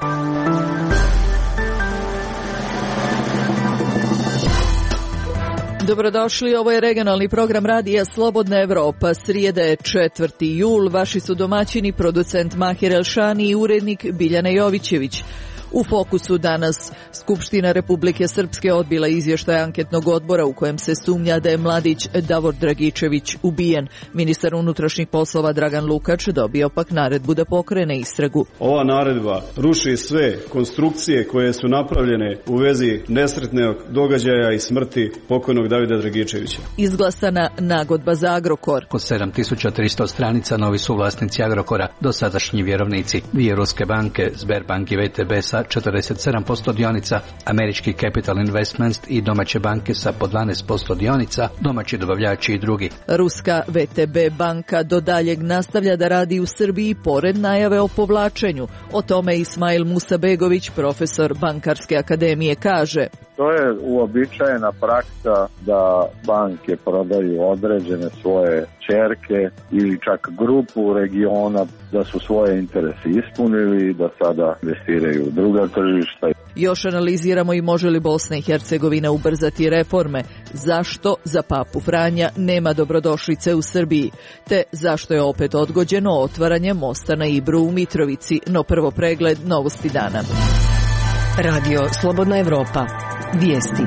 Dobrodošli, ovo je regionalni program radija Slobodna Evropa. Srijeda je 4. jul, vaši su domaćini, producent Mahir Elšani i urednik Biljana Jovićević. U fokusu danas Skupština Republike Srpske odbila izvještaj anketnog odbora u kojem se sumnja da je mladić Davor Dragičević ubijen. Ministar unutrašnjih poslova Dragan Lukač dobio pak naredbu da pokrene istragu. Ova naredba ruši sve konstrukcije koje su napravljene u vezi nesretnog događaja i smrti pokojnog Davida Dragičevića. Izglasana nagodba za Agrokor. Oko 7300 stranica novi su vlasnici Agrokora, dosadašnji vjerovnici. Dvije ruske banke, Sberbank i VTB sa 47% dionica, američki Capital Investments i domaće banke sa po 12% dionica, domaći dobavljači i drugi. Ruska VTB banka do daljeg nastavlja da radi u Srbiji pored najave o povlačenju. O tome Ismail Musabegović, profesor Bankarske akademije, kaže: To je uobičajena praksa da banke prodaju određene svoje ćerke ili čak grupu regiona da su svoje interese ispunili i da sada investiraju u druga tržišta. Još analiziramo i može li Bosna i Hercegovina ubrzati reforme, zašto za Papu Franja nema dobrodošlice u Srbiji, te zašto je opet odgođeno otvaranje mosta na Ibru u Mitrovici. No prvo pregled novosti dana. Radio Slobodna Evropa. Vijesti.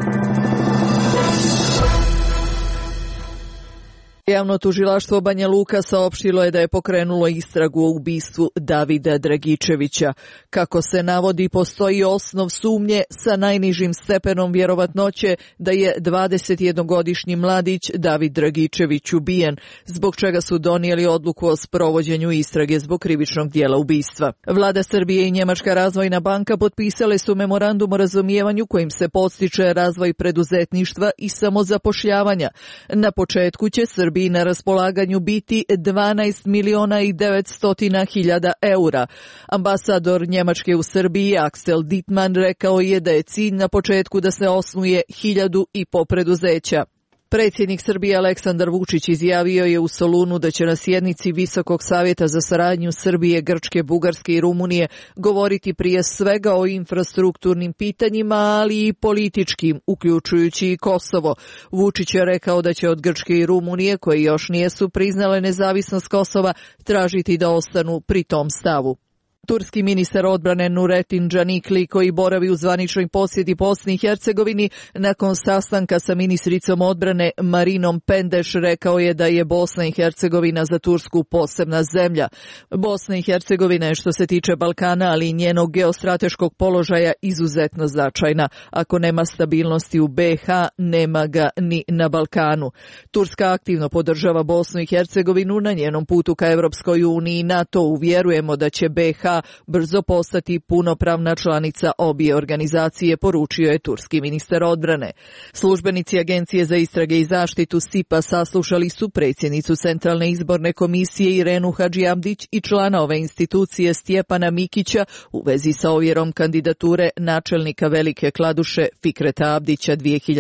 Javno tužilaštvo Banja Luka saopštilo je da je pokrenulo istragu o ubistvu Davida Dragičevića. Kako se navodi, postoji osnov sumnje sa najnižim stepenom vjerovatnoće da je 21-godišnji mladić David Dragičević ubijen, zbog čega su donijeli odluku o sprovođenju istrage zbog krivičnog dijela ubistva. Vlada Srbije i Njemačka razvojna banka potpisale su memorandum o razumijevanju kojim se podstiče razvoj preduzetništva i samozapošljavanja. Na početku će Srbiji na raspolaganju biti 12.900.000 eura. Ambasador Njemačke u Srbiji Axel Dittmann rekao je da je cilj na početku da se osnuje 1.500 preduzeća. Predsjednik Srbije Aleksandar Vučić izjavio je u Solunu da će na sjednici Visokog savjeta za saradnju Srbije, Grčke, Bugarske i Rumunije govoriti prije svega o infrastrukturnim pitanjima, ali i političkim, uključujući i Kosovo. Vučić je rekao da će od Grčke i Rumunije, koje još nijesu priznale nezavisnost Kosova, tražiti da ostanu pri tom stavu. Turski ministar odbrane Nurettin Canikli, koji boravi u zvaničnoj posjeti Bosni i Hercegovini, nakon sastanka sa ministricom odbrane Marinom Pendeš, rekao je da je Bosna i Hercegovina za Tursku posebna zemlja. Bosna i Hercegovina je, što se tiče Balkana, ali i njenog geostrateškog položaja, izuzetno značajna. Ako nema stabilnosti u BiH, nema ga ni na Balkanu. Turska aktivno podržava Bosnu i Hercegovinu na njenom putu ka Evropskoj uniji i NATO. Uvjerujemo da će BiH brzo postati punopravna članica obje organizacije, poručio je turski ministar odbrane. Službenici Agencije za istrage i zaštitu SIPA saslušali su predsjednicu Centralne izborne komisije Irenu Hadžiabdić i člana ove institucije Stjepana Mikića u vezi sa ovjerom kandidature načelnika Velike Kladuše Fikreta Abdića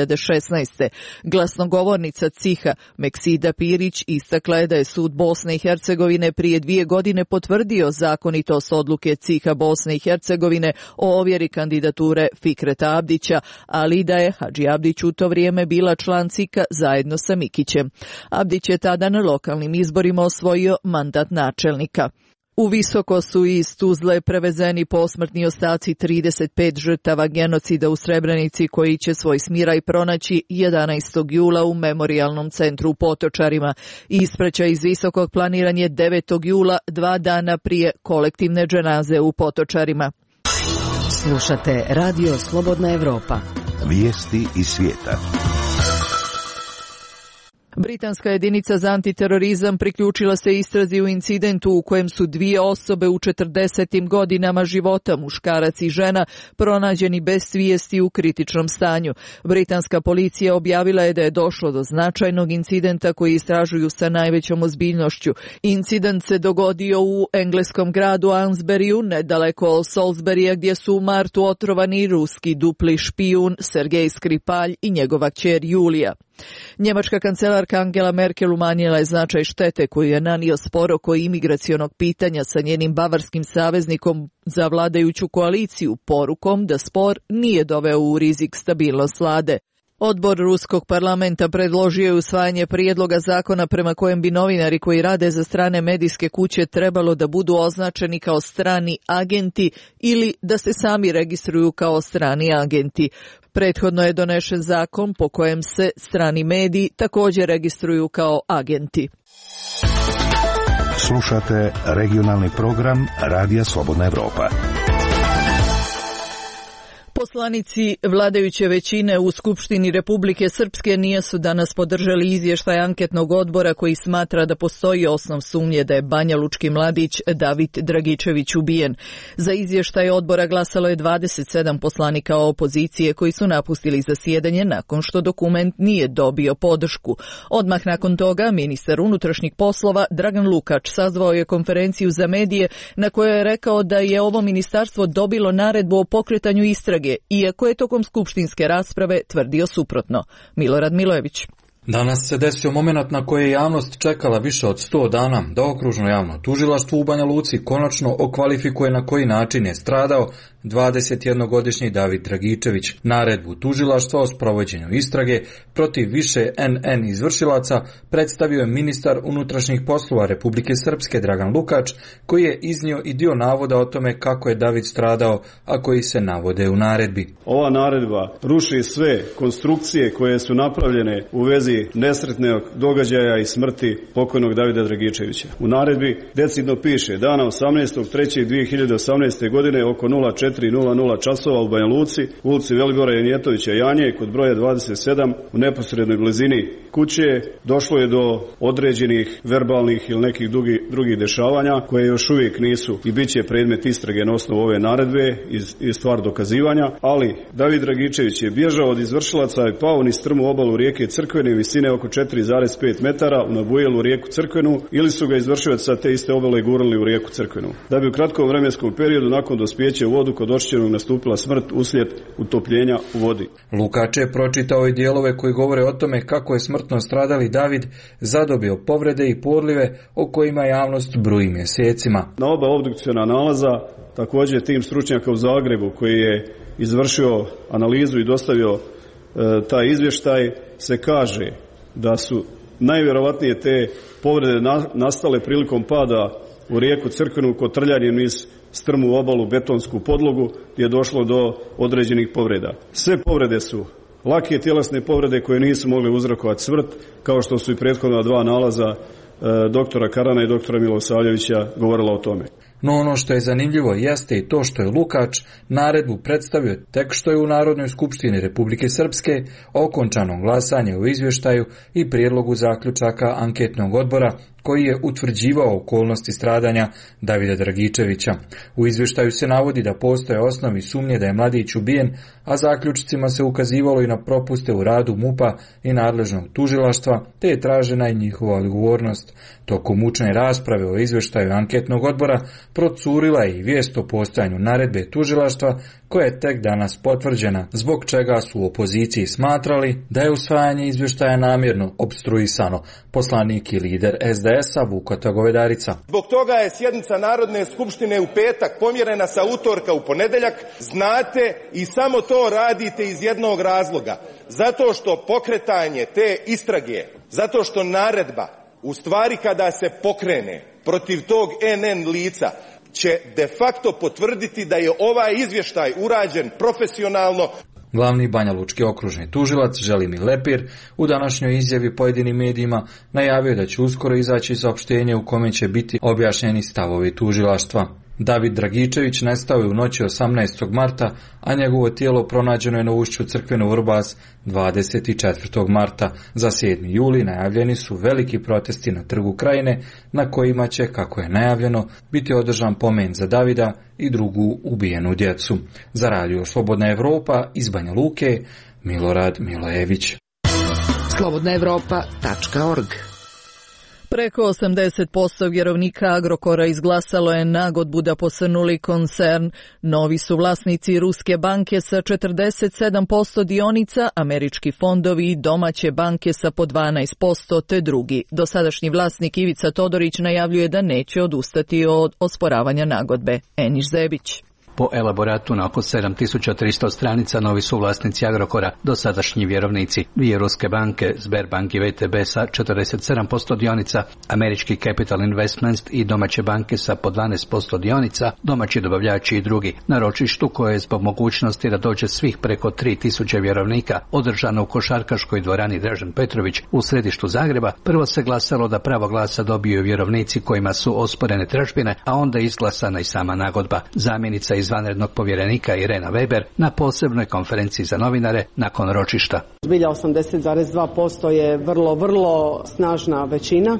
2016. Glasnogovornica CIH-a Meksida Pirić istakla je da je sud Bosne i Hercegovine prije 2 godine potvrdio zakonitost odluke CIH-a Bosne i Hercegovine o ovjeri kandidature Fikreta Abdića, ali i da je Hadžiabdić u to vrijeme bila član CIK-a zajedno sa Mikićem. Abdić je tada na lokalnim izborima osvojio mandat načelnika. U Visoko su iz Tuzle prevezeni posmrtni ostaci 35 žrtava genocida u Srebrenici, koji će svoj smiraj pronaći 11. jula u Memorijalnom centru u Potočarima. Ispraćaj iz Visokog planiran je 9. jula, 2 dana prije kolektivne dženaze u Potočarima. Slušate Radio Slobodna Evropa. Vijesti iz svijeta. Britanska jedinica za antiterorizam priključila se istrazi u incidentu u kojem su 2 osobe u 40. godinama života, muškarac i žena, pronađeni bez svijesti u kritičnom stanju. Britanska policija objavila je da je došlo do značajnog incidenta koji istražuju sa najvećom ozbiljnošću. Incident se dogodio u engleskom gradu Ansberiju, nedaleko od Salisburya, gdje su u martu otrovani ruski dupli špijun Sergej Skripalj i njegova kćer Julija. Njemačka kancelarka Angela Merkel umanjila je značaj štete koju je nanio spor oko imigracionog pitanja sa njenim bavarskim saveznikom za vladajuću koaliciju porukom da spor nije doveo u rizik stabilnost vlade. Odbor Ruskog parlamenta predložio je usvajanje prijedloga zakona prema kojem bi novinari koji rade za strane medijske kuće trebalo da budu označeni kao strani agenti ili da se sami registruju kao strani agenti. Prethodno je donešen zakon po kojem se strani mediji također registruju kao agenti. Slušate regionalni program Radija Slobodna Evropa. Poslanici vladajuće većine u Skupštini Republike Srpske nisu danas podržali izvještaj anketnog odbora koji smatra da postoji osnov sumnje da je banjalučki mladić David Dragičević ubijen. Za izvještaj odbora glasalo je 27 poslanika opozicije koji su napustili zasjedanje nakon što dokument nije dobio podršku. Odmah nakon toga ministar unutrašnjih poslova Dragan Lukač sazvao je konferenciju za medije na kojoj je rekao da je ovo ministarstvo dobilo naredbu o pokretanju istrage, iako je tokom skupštinske rasprave tvrdio suprotno. Milorad Milojević. Danas se desio moment na koje je javnost čekala više od 100 dana da okružno javno tužilaštvo u Banja Luci konačno okvalifikuje na koji način je stradao 21-godišnji David Dragičević. Naredbu tužilaštva o sprovođenju istrage protiv više NN izvršilaca predstavio je ministar unutrašnjih poslova Republike Srpske Dragan Lukač, koji je iznio i dio navoda o tome kako je David stradao, a koji se navode u naredbi. Ova naredba ruši sve konstrukcije koje su napravljene u vezi nesretnog događaja i smrti pokojnog Davida Dragičevića. U naredbi decidno piše: dana 18.3.2018. godine oko 04:00 časova u Banja Luci, u ulici Velibora Janjetovića Janje, kod broja 27, u neposrednoj blizini kuće, došlo je do određenih verbalnih ili nekih drugih dešavanja koje još uvijek nisu i bit će predmet istrage na osnovu ove naredbe i stvar dokazivanja, ali David Dragičević je bježao od izvršilaca i pao niz strmu obalu rijeke Crkvene visine oko 4,5 metara u nabujelu rijeku Crkvenu, ili su ga izvršioci sa te iste obale gurali u rijeku Crkvenu, da bi u kratkom vremenskom periodu nakon dospjeća u vodu kod oštećenog nastupila smrt uslijed utopljenja u vodi. Lukač je pročitao i dijelove koji govore o tome kako je smrtno stradali David zadobio povrede i podlive o kojima javnost bruji mjesecima. Na oba obdukciona nalaza također tim stručnjaka u Zagrebu koji je izvršio analizu i dostavio taj izvještaj se kaže da su najvjerovatnije te povrede nastale prilikom pada u rijeku Crkvenu kod trljanjem niz strmu obalu, betonsku podlogu, gdje je došlo do određenih povreda. Sve povrede su lake tjelesne povrede koje nisu mogle uzrokovati smrt, kao što su i prethodna dva nalaza doktora Karana i doktora Milosavljevića govorila o tome. No ono što je zanimljivo jeste i to što je Lukač naredbu predstavio tek što je u Narodnoj skupštini Republike Srpske okončano glasanje o izvještaju i prijedlogu zaključaka anketnog odbora koji je utvrđivao okolnosti stradanja Davida Dragičevića. U izvještaju se navodi da postoje osnovi sumnje da je mladić ubijen, a zaključcima se ukazivalo i na propuste u radu MUP-a i nadležnog tužilaštva, te je tražena i njihova odgovornost. Tokom mučne rasprave o izvještaju anketnog odbora procurila je i vijest o postojanju naredbe tužilaštva koja je tek danas potvrđena, zbog čega su u opoziciji smatrali da je usvajanje izvještaja namjerno opstruisano. Poslanik i lider SDS-a Vukoto Govedarica. Zbog toga je sjednica Narodne skupštine u petak pomjerena sa utorka u ponedjeljak. Znate, i samo to radite iz jednog razloga. Zato što pokretanje te istrage, zato što naredba, u stvari kada se pokrene protiv tog NN lica, će de facto potvrditi da je ovaj izvještaj urađen profesionalno. Glavni banjalučki okružni tužilac Želimir Lepir u današnjoj izjavi pojedinim medijima najavio da će uskoro izaći saopštenje u kome će biti objašnjeni stavovi tužilaštva. David Dragičević nestao je u noći 18. marta, a njegovo tijelo pronađeno je na ušću Crkvenu Vrbas 24. marta. Za 7. juli najavljeni su veliki protesti na Trgu Krajine, na kojima će, kako je najavljeno, biti održan pomen za Davida i drugu ubijenu djecu. Za Radio Slobodna Evropa iz Banja Luke, Milorad Milojević. slobodnaevropa.org. Preko 80% vjerovnika Agrokora izglasalo je nagodbu da posrnuli koncern. Novi su vlasnici Ruske banke sa 47% dionica, američki fondovi i domaće banke sa po 12% te drugi. Dosadašnji vlasnik Ivica Todorić najavljuje da neće odustati od osporavanja nagodbe. Eniš Zebić. Po elaboratu na oko 7300 stranica novi su vlasnici Agrokora, dosadašnji vjerovnici, dvije ruske banke, Sberbank i VTB sa 47% dionica, američki Capital Investments i domaće banke sa po 12% dionica, domaći dobavljači i drugi. Na ročištu koje je zbog mogućnosti da dođe svih preko 3000 vjerovnika održano u košarkaškoj dvorani Dražen Petrović u središtu Zagreba, prvo se glasalo da pravo glasa dobiju vjerovnici kojima su osporene tražbine, a onda izglasana i sama nagodba. Zamjenica izvanrednog povjerenika Irena Weber na posebnoj konferenciji za novinare nakon ročišta. Zbilja 80,2% je vrlo snažna većina.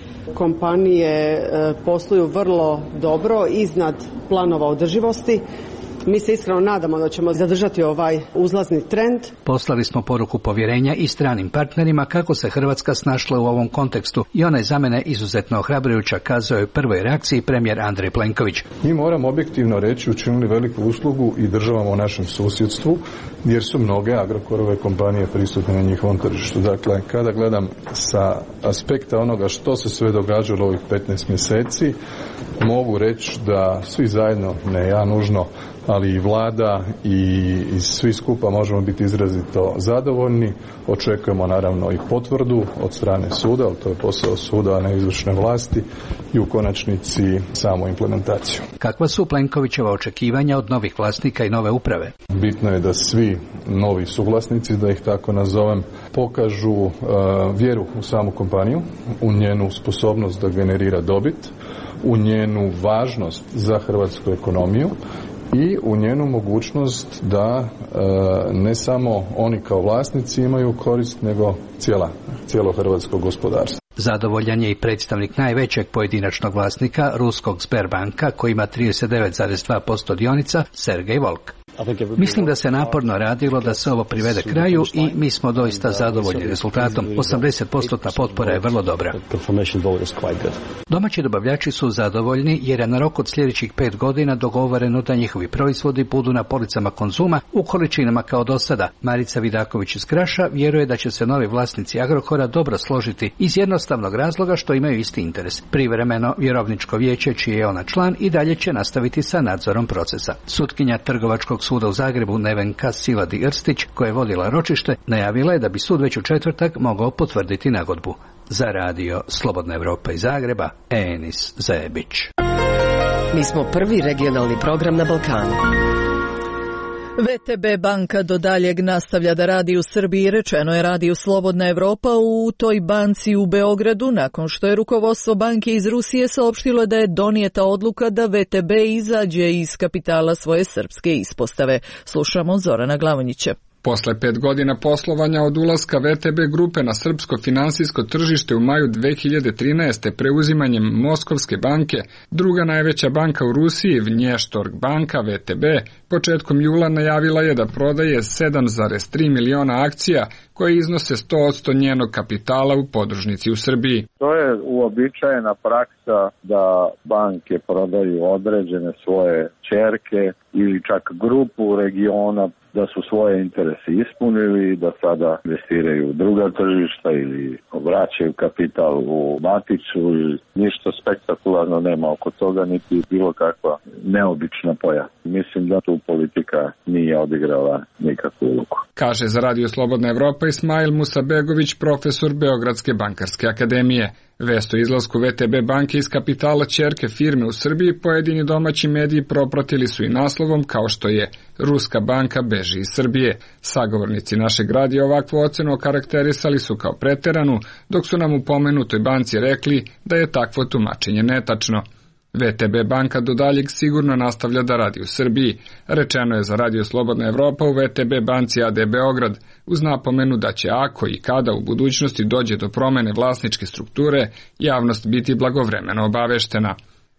Kompanije posluju vrlo dobro, iznad planova održivosti. Mi se iskreno nadamo da ćemo zadržati ovaj uzlazni trend. Poslali smo poruku povjerenja i stranim partnerima kako se Hrvatska snašla u ovom kontekstu i ona je za mene izuzetno ohrabrujuća, kazao je u prvoj reakciji premijer Andrej Plenković. Mi moramo objektivno reći učinili veliku uslugu i državama u našem susjedstvu jer su mnoge Agrokorove kompanije prisutne na njihovom tržištu. Dakle, kada gledam sa aspekta onoga što se sve događalo ovih 15 mjeseci, mogu reći da svi zajedno, ne ja nužno, ali i vlada i svi skupa možemo biti izrazito zadovoljni. Očekujemo naravno i potvrdu od strane suda, ali to je posao suda, a ne izvršne vlasti, i u konačnici samu implementaciju. Kakva su Plenkovićeva očekivanja od novih vlasnika i nove uprave? Bitno je da svi novi suvlasnici, da ih tako nazovem, pokažu vjeru u samu kompaniju, u njenu sposobnost da generira dobit, u njenu važnost za hrvatsku ekonomiju i u njenu mogućnost da ne samo oni kao vlasnici imaju korist, nego cijelo hrvatsko gospodarstvo. Zadovoljan je i predstavnik najvećeg pojedinačnog vlasnika, ruskog Sberbanka, koji ima 39,2% dionica, Sergej Volk. Mislim da se naporno radilo da se ovo privede kraju i mi smo doista zadovoljni rezultatom. 80% potpora je vrlo dobra. Domaći dobavljači su zadovoljni jer je na rok od sljedećih 5 godina dogovoreno da njihovi proizvodi budu na policama Konzuma u količinama kao do sada. Marica Vidaković iz Kraša vjeruje da će se novi vlasnici Agrokora dobro složiti iz jednostavnog razloga što imaju isti interes. Privremeno vjerovničko vijeće, čiji je ona član, i dalje će nastaviti sa nadzorom procesa. Sutkinja Trgovačkog suda u Zagrebu Nevenka Siladi-Irstić, koja je vodila ročište, najavila je da bi sud već u četvrtak mogao potvrditi nagodbu. Za radio Slobodna Evropa iz Zagreba, Enis Zebić. Mi smo prvi regionalni program na Balkanu. VTB banka do daljeg nastavlja da radi u Srbiji, rečeno je Radio Slobodna Evropa u toj banci u Beogradu, nakon što je rukovodstvo banke iz Rusije saopštilo da je donijeta odluka da VTB izađe iz kapitala svoje srpske ispostave. Slušamo Zorana Glavonjića. Posle 5 godina poslovanja od ulaska VTB grupe na srpsko finansijsko tržište u maju 2013. preuzimanjem Moskovske banke, druga najveća banka u Rusiji, Vnještorg banka VTB, početkom jula najavila je da prodaje 7,3 miliona akcija koje iznose 100% njenog kapitala u podružnici u Srbiji. To je uobičajena praksa da banke prodaju određene svoje ćerke ili čak grupu regiona da su svoje interese ispunili i da sada investiraju u druga tržišta ili vraćaju kapital u maticu ili ništa spektakularno nema oko toga, niti bilo kakva neobična pojava. Mislim da tu politika nije odigrala nikakvu ulogu. Kaže za Radio Slobodna Evropa Ismail Musabegović, profesor Beogradske bankarske akademije. Vest o izlasku VTB banke iz kapitala ćerke firme u Srbiji pojedini domaći mediji propratili su i naslovom kao što je Ruska banka beži iz Srbije. Sagovornici našeg radija ovakvu ocenu okarakterisali su kao preteranu, dok su nam u pomenutoj banci rekli da je takvo tumačenje netačno. VTB banka do daljeg sigurno nastavlja da radi u Srbiji. Rečeno je za Radio Slobodna Evropa u VTB banci AD Beograd, uz napomenu da će ako i kada u budućnosti dođe do promene vlasničke strukture, javnost biti blagovremeno obaveštena.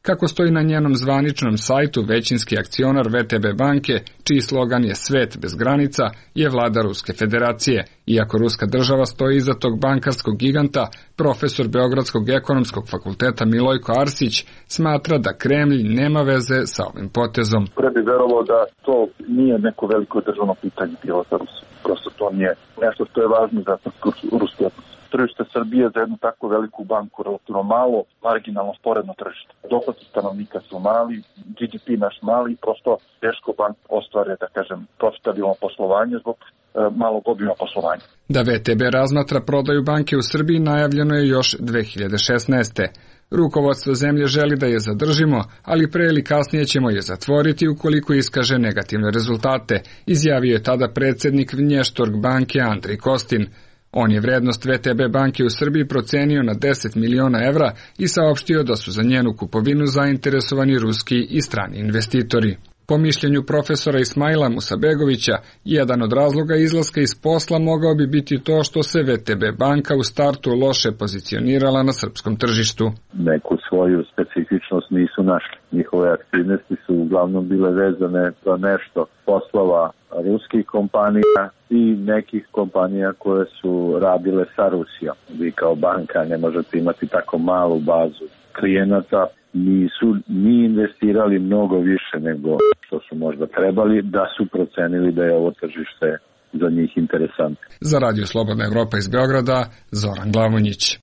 Kako stoji na njenom zvaničnom sajtu, većinski akcionar VTB banke, čiji slogan je Svet bez granica, je vlada Ruske federacije. Iako Ruska država stoji iza tog bankarskog giganta, profesor Beogradskog ekonomskog fakulteta Milojko Arsić smatra da Kremlj nema veze sa ovim potezom. Pre bi verovao da to nije neko veliko državno pitanje bilo za Rusiju. Prosto to nije nešto što je važno za ruski odnos. Tržište Srbije za jednu tako veliku banku relativno malo, marginalno sporedno tržište. Dohoci stanovnika su mali, GDP naš mali, prosto teško bank ostvare, da kažem, profitabilno poslovanje zbog malog obima poslovanja. Da VTB razmatra prodaju banke u Srbiji najavljeno je još 2016. Rukovodstvo zemlje želi da je zadržimo, ali pre ili kasnije ćemo je zatvoriti ukoliko iskaže negativne rezultate, izjavio je tada predsjednik Vnještorg banke Andrej Kostin. On je vrednost VTB banke u Srbiji procenio na 10 miliona evra i saopštio da su za njenu kupovinu zainteresovani ruski i strani investitori. Po mišljenju profesora Ismaila Musabegovića, jedan od razloga izlaska iz posla mogao bi biti to što se VTB banka u startu loše pozicionirala na srpskom tržištu. Neku svoju specifičnost nisu našli. Njihove aktivnosti su uglavnom bile vezane za nešto poslova ruskih kompanija i nekih kompanija koje su radile sa Rusijom. Vi kao banka ne možete imati tako malu bazu klijenata, nisu ni investirali mnogo više nego što su možda trebali, da su procenili da je ovo tržište za njih interesantno. Za Radio Slobodna Evropa iz Beograda, Zoran Glavonjić.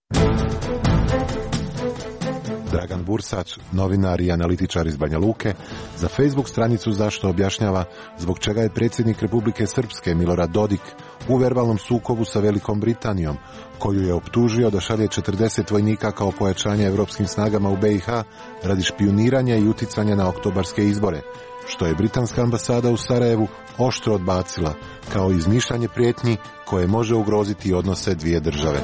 Dragan Bursač, novinar i analitičar iz Banja Luke, za Facebook stranicu Zašto objašnjava zbog čega je predsjednik Republike Srpske Milorad Dodik u verbalnom sukobu sa Velikom Britanijom, koju je optužio da šalje 40 vojnika kao pojačanje evropskim snagama u BiH radi špijuniranja i uticanja na oktobarske izbore, što je britanska ambasada u Sarajevu oštro odbacila, kao izmišljanje prijetnji koje može ugroziti odnose dvije države.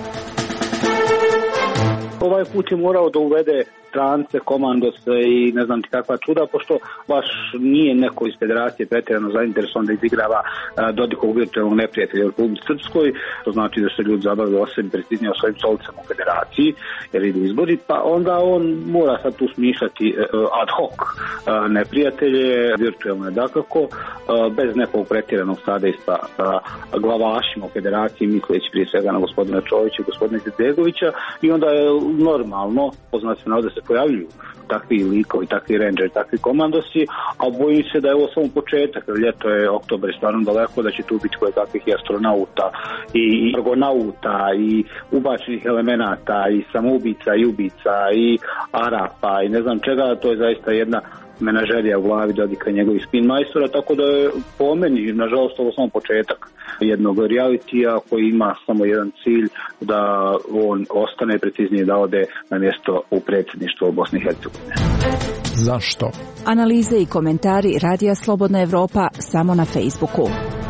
Ovaj put je morao da uvede strance, komandose i ne znam ti kakva čuda, pošto baš nije neko iz federacije pretjerano zainteresovan da izigrava Dodikovog virtualnog neprijatelja u Republici Srpskoj. To znači da se ljudi zabavljaju o sebi, prestižnije o svojim stolicama u federaciji, jer idu izbori, pa onda on mora sad tu smišljati ad hoc neprijatelje, virtualno je dakako, bez nekog pretjeranog sadejstva sa glavašima u federaciji, misleći prije svega na gospodina Čovića i gospodina Izetbegovića, i onda je normalno, poznati se da se pojavljuju takvi likovi, takvi rangeri, takvi komandosi, a bojim se da je ovo samo početak, jer ljeto je, oktobar je stvarno daleko, da će tu biti koje takvih astronauta i argonauta i ubačenih elemenata i samoubica i ubica i Arapa i ne znam čega. To je zaista jedna menažerija u glavi Dodika i njegovih spin majstora, tako da je po meni, nažalost, ovo samo početak jednog realitija koji ima samo jedan cilj, da on ostane, preciznije da ode na mjesto u predsjedništvo Bosne i Hercegovine. Zašto? Analize i komentari Radija Slobodna Evropa samo na Facebooku.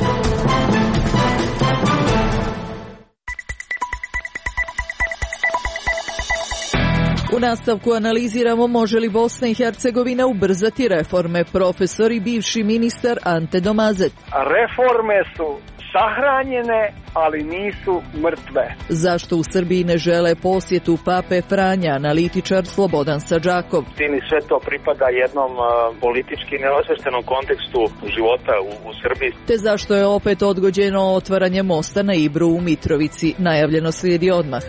U nastavku analiziramo može li Bosna i Hercegovina ubrzati reforme. Profesor i bivši ministar Ante Domazet. Reforme su sahranjene, ali nisu mrtve. Zašto u Srbiji ne žele posjetu Pape Franja, analitičar Slobodan Sadžakov. Sve to pripada jednom politički neosveštenom kontekstu života u Srbiji. Te zašto je opet odgođeno otvaranje mosta na Ibru u Mitrovici. Najavljeno slijedi odmah.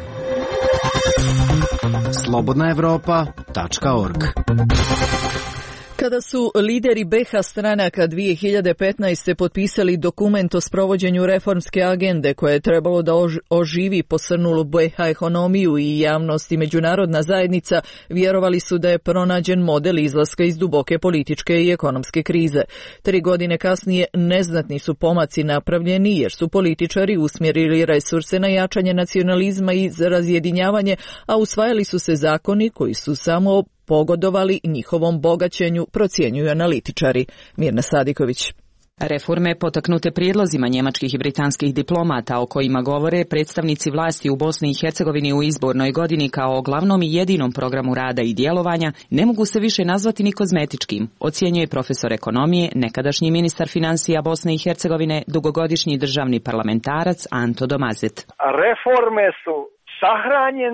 slobodnaevropa.org. Kada su lideri BiH stranaka 2015. potpisali dokument o sprovođenju reformske agende koje je trebalo da oživi posrnulu BiH ekonomiju i javnost i međunarodna zajednica, vjerovali su da je pronađen model izlaska iz duboke političke i ekonomske krize. 3 godine kasnije neznatni su pomaci napravljeni jer su političari usmjerili resurse na jačanje nacionalizma i razjedinjavanje, a usvajali su se zakoni koji su samo pogodovali njihovom bogaćenju, procjenjuju analitičari. Mirna Sadiković. Reforme potaknute prijedlozima njemačkih i britanskih diplomata o kojima govore predstavnici vlasti u Bosni i Hercegovini u izbornoj godini kao glavnom i jedinom programu rada i djelovanja, ne mogu se više nazvati ni kozmetičkim, ocjenjuje profesor ekonomije, nekadašnji ministar financija Bosne i Hercegovine, dugogodišnji državni parlamentarac Anto Domazet. Reforme su sahranjene,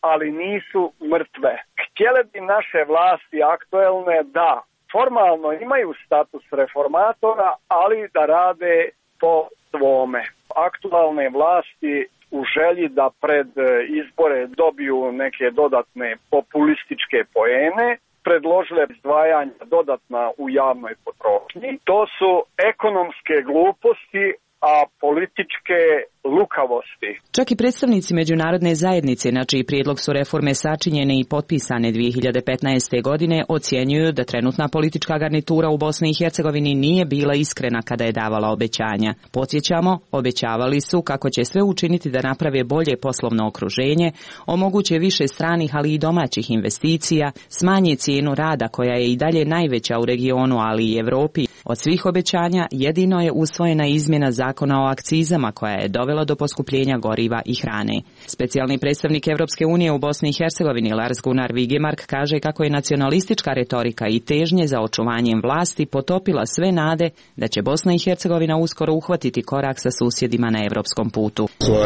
ali nisu mrtve. Htjele bi naše vlasti aktuelne da formalno imaju status reformatora, ali da rade po svome. Aktualne vlasti u želji da pred izbore dobiju neke dodatne populističke poene, predložile izdvajanja dodatna u javnoj potrošnji. To su ekonomske gluposti, a političke lukavosti. Čak i predstavnici međunarodne zajednice, na čiji prijedlog su reforme sačinjene i potpisane 2015. godine, ocjenjuju da trenutna politička garnitura u Bosni i Hercegovini nije bila iskrena kada je davala obećanja. Podsjećamo, obećavali su kako će sve učiniti da naprave bolje poslovno okruženje, omoguće više stranih ali i domaćih investicija, smanje cijenu rada koja je i dalje najveća u regionu ali i Europi. Od svih obećanja jedino je usvojena izmjena zakona o akcizama koja je dovela do poskupljenja goriva i hrane. Specijalni predstavnik Europske unije u Bosni i Hercegovini Lars Gunnar Vigemark kaže kako je nacionalistička retorika i težnje za očuvanjem vlasti potopila sve nade da će Bosna i Hercegovina uskoro uhvatiti korak sa susjedima na europskom putu.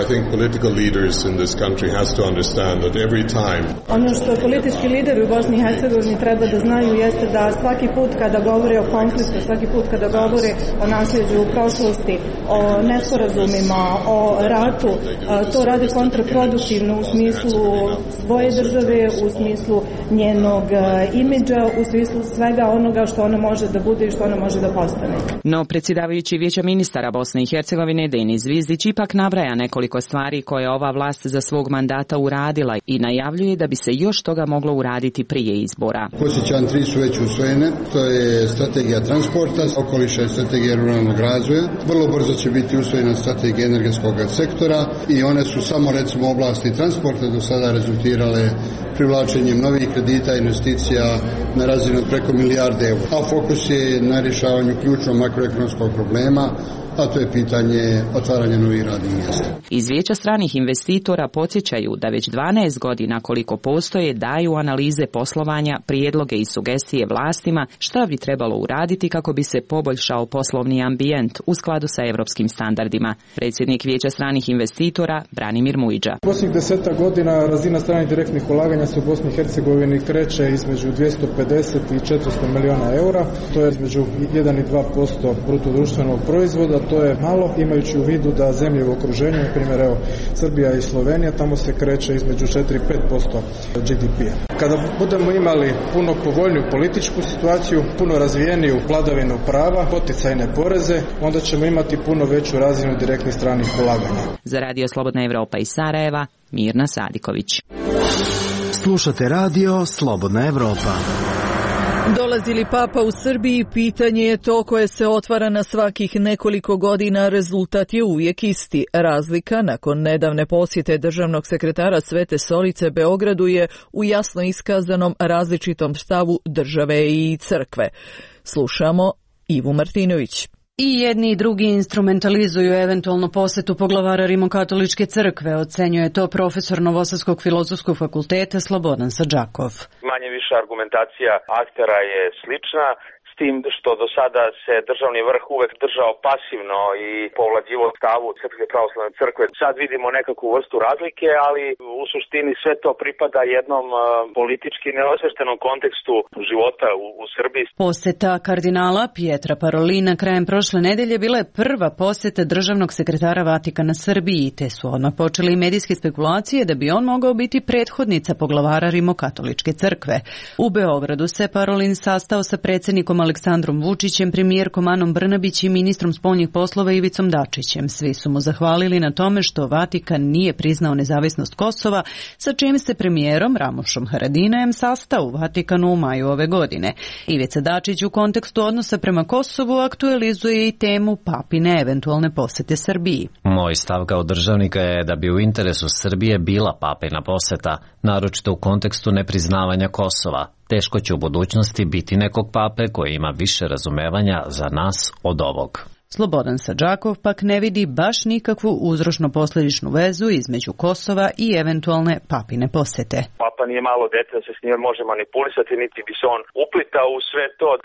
Ono što politički lideri u Bosni i Hercegovini treba da znaju jeste da svaki put kada govore o konfliktu, svaki put kada govore o nasljeđu u prošlosti, o nesporazumima, o ratu, to radi kontraproduktivno u smislu svoje države, u smislu njenog imidža, u smislu svega onoga što ona može da bude i što ona može da postane. No, predsjedavajući Vijeća ministara Bosne i Hercegovine Denis Zvizdić ipak nabraja nekoliko stvari koje je ova vlast za svog mandata uradila i najavljuje da bi se još toga moglo uraditi prije izbora. Podsjećam, 3 su već usvojene, to je strategija transporta, okoliša i strategija ruralnog razvoja. Vrlo brzo će biti usvojena strategija energetskog sektora i one su samo recimo oblasti transporta do sada rezultirale privlačenjem novih kredita i investicija na razinu preko milijarde eura. A fokus je na rješavanju ključnog makroekonomskog problema, a to je pitanje otvaranja novih radnih mjesta. Iz Vijeća stranih investitora podsjećaju da već 12 godina koliko postoje daju analize poslovanja, prijedloge i sugestije vlastima šta bi trebalo uraditi kako bi se poboljšao poslovni ambijent u skladu sa europskim standardima. Predsjednik Vijeća stranih investitora Branimir Mujdža. Posljednjih 10 godina razina stranih direktnih ulaganja se u Bosni i Hercegovini kreće između 250 i 400 milijuna eura. To je između 1 i 2% bruto društvenog proizvoda. To je malo, imajući u vidu da zemlje u okruženju, na primjer evo Srbija i Slovenija, tamo se kreće između 4 i 5% GDP-a. Kada budemo imali puno povoljniju političku situaciju, puno razvijeniju vladavinu prava, poticajne poreze, onda ćemo imati puno veću razinu direktnih stranih ulaganja. Za Radio Slobodna Evropa iz Sarajeva, Mirna Sadiković. Slušate Radio Slobodna Evropa. Dolazi li Papa u Srbiji, pitanje je to koje se otvara na svakih nekoliko godina, rezultat je uvijek isti. Razlika nakon nedavne posjete državnog sekretara Svete Stolice Beogradu je u jasno iskazanom različitom stavu države i crkve. Slušamo Ivu Martinović. I jedni i drugi instrumentalizuju eventualnu posjetu poglavara Rimokatoličke crkve, ocenjuje to profesor Novosadskog filozofskog fakulteta Slobodan Sadžakov. Manje više argumentacija aktera je slična, s tim što do sada se državni vrh uvek držao pasivno i povlađivo stavu Srpske pravoslavne crkve. Sad vidimo nekakvu vrstu razlike, ali u suštini sve to pripada jednom politički neosveštenom kontekstu života u Srbiji. Posjeta kardinala Pietra Parolina krajem prošle nedelje bila je prva posjeta državnog sekretara Vatikana Srbiji, te su odmah počeli i medijske spekulacije da bi on mogao biti prethodnica poglavara Rimokatoličke crkve. U Beogradu se Parolin sastao sa predsjednikom Aleksandrom Vučićem, premijerkom Anom Brnabić i ministrom spoljnih poslova Ivicom Dačićem. Svi su mu zahvalili na tome što Vatikan nije priznao nezavisnost Kosova, sa čim se premijerom Ramošom Haradinajem sastao u Vatikanu u maju ove godine. Ivica Dačić u kontekstu odnosa prema Kosovu aktualizuje i temu papine eventualne posjete Srbiji. Moj stav kao državnika je da bi u interesu Srbije bila papina posjeta, naročito u kontekstu nepriznavanja Kosova. Teško će u budućnosti biti nekog pape koji ima više razumevanja za nas od ovog. Slobodan Sadžakov pak ne vidi baš nikakvu uzročno-posljedičnu vezu između Kosova i eventualne papine posjete. Papa nije malo dete da se s njime može manipulisati, niti bi se on uplitao u sve to. To je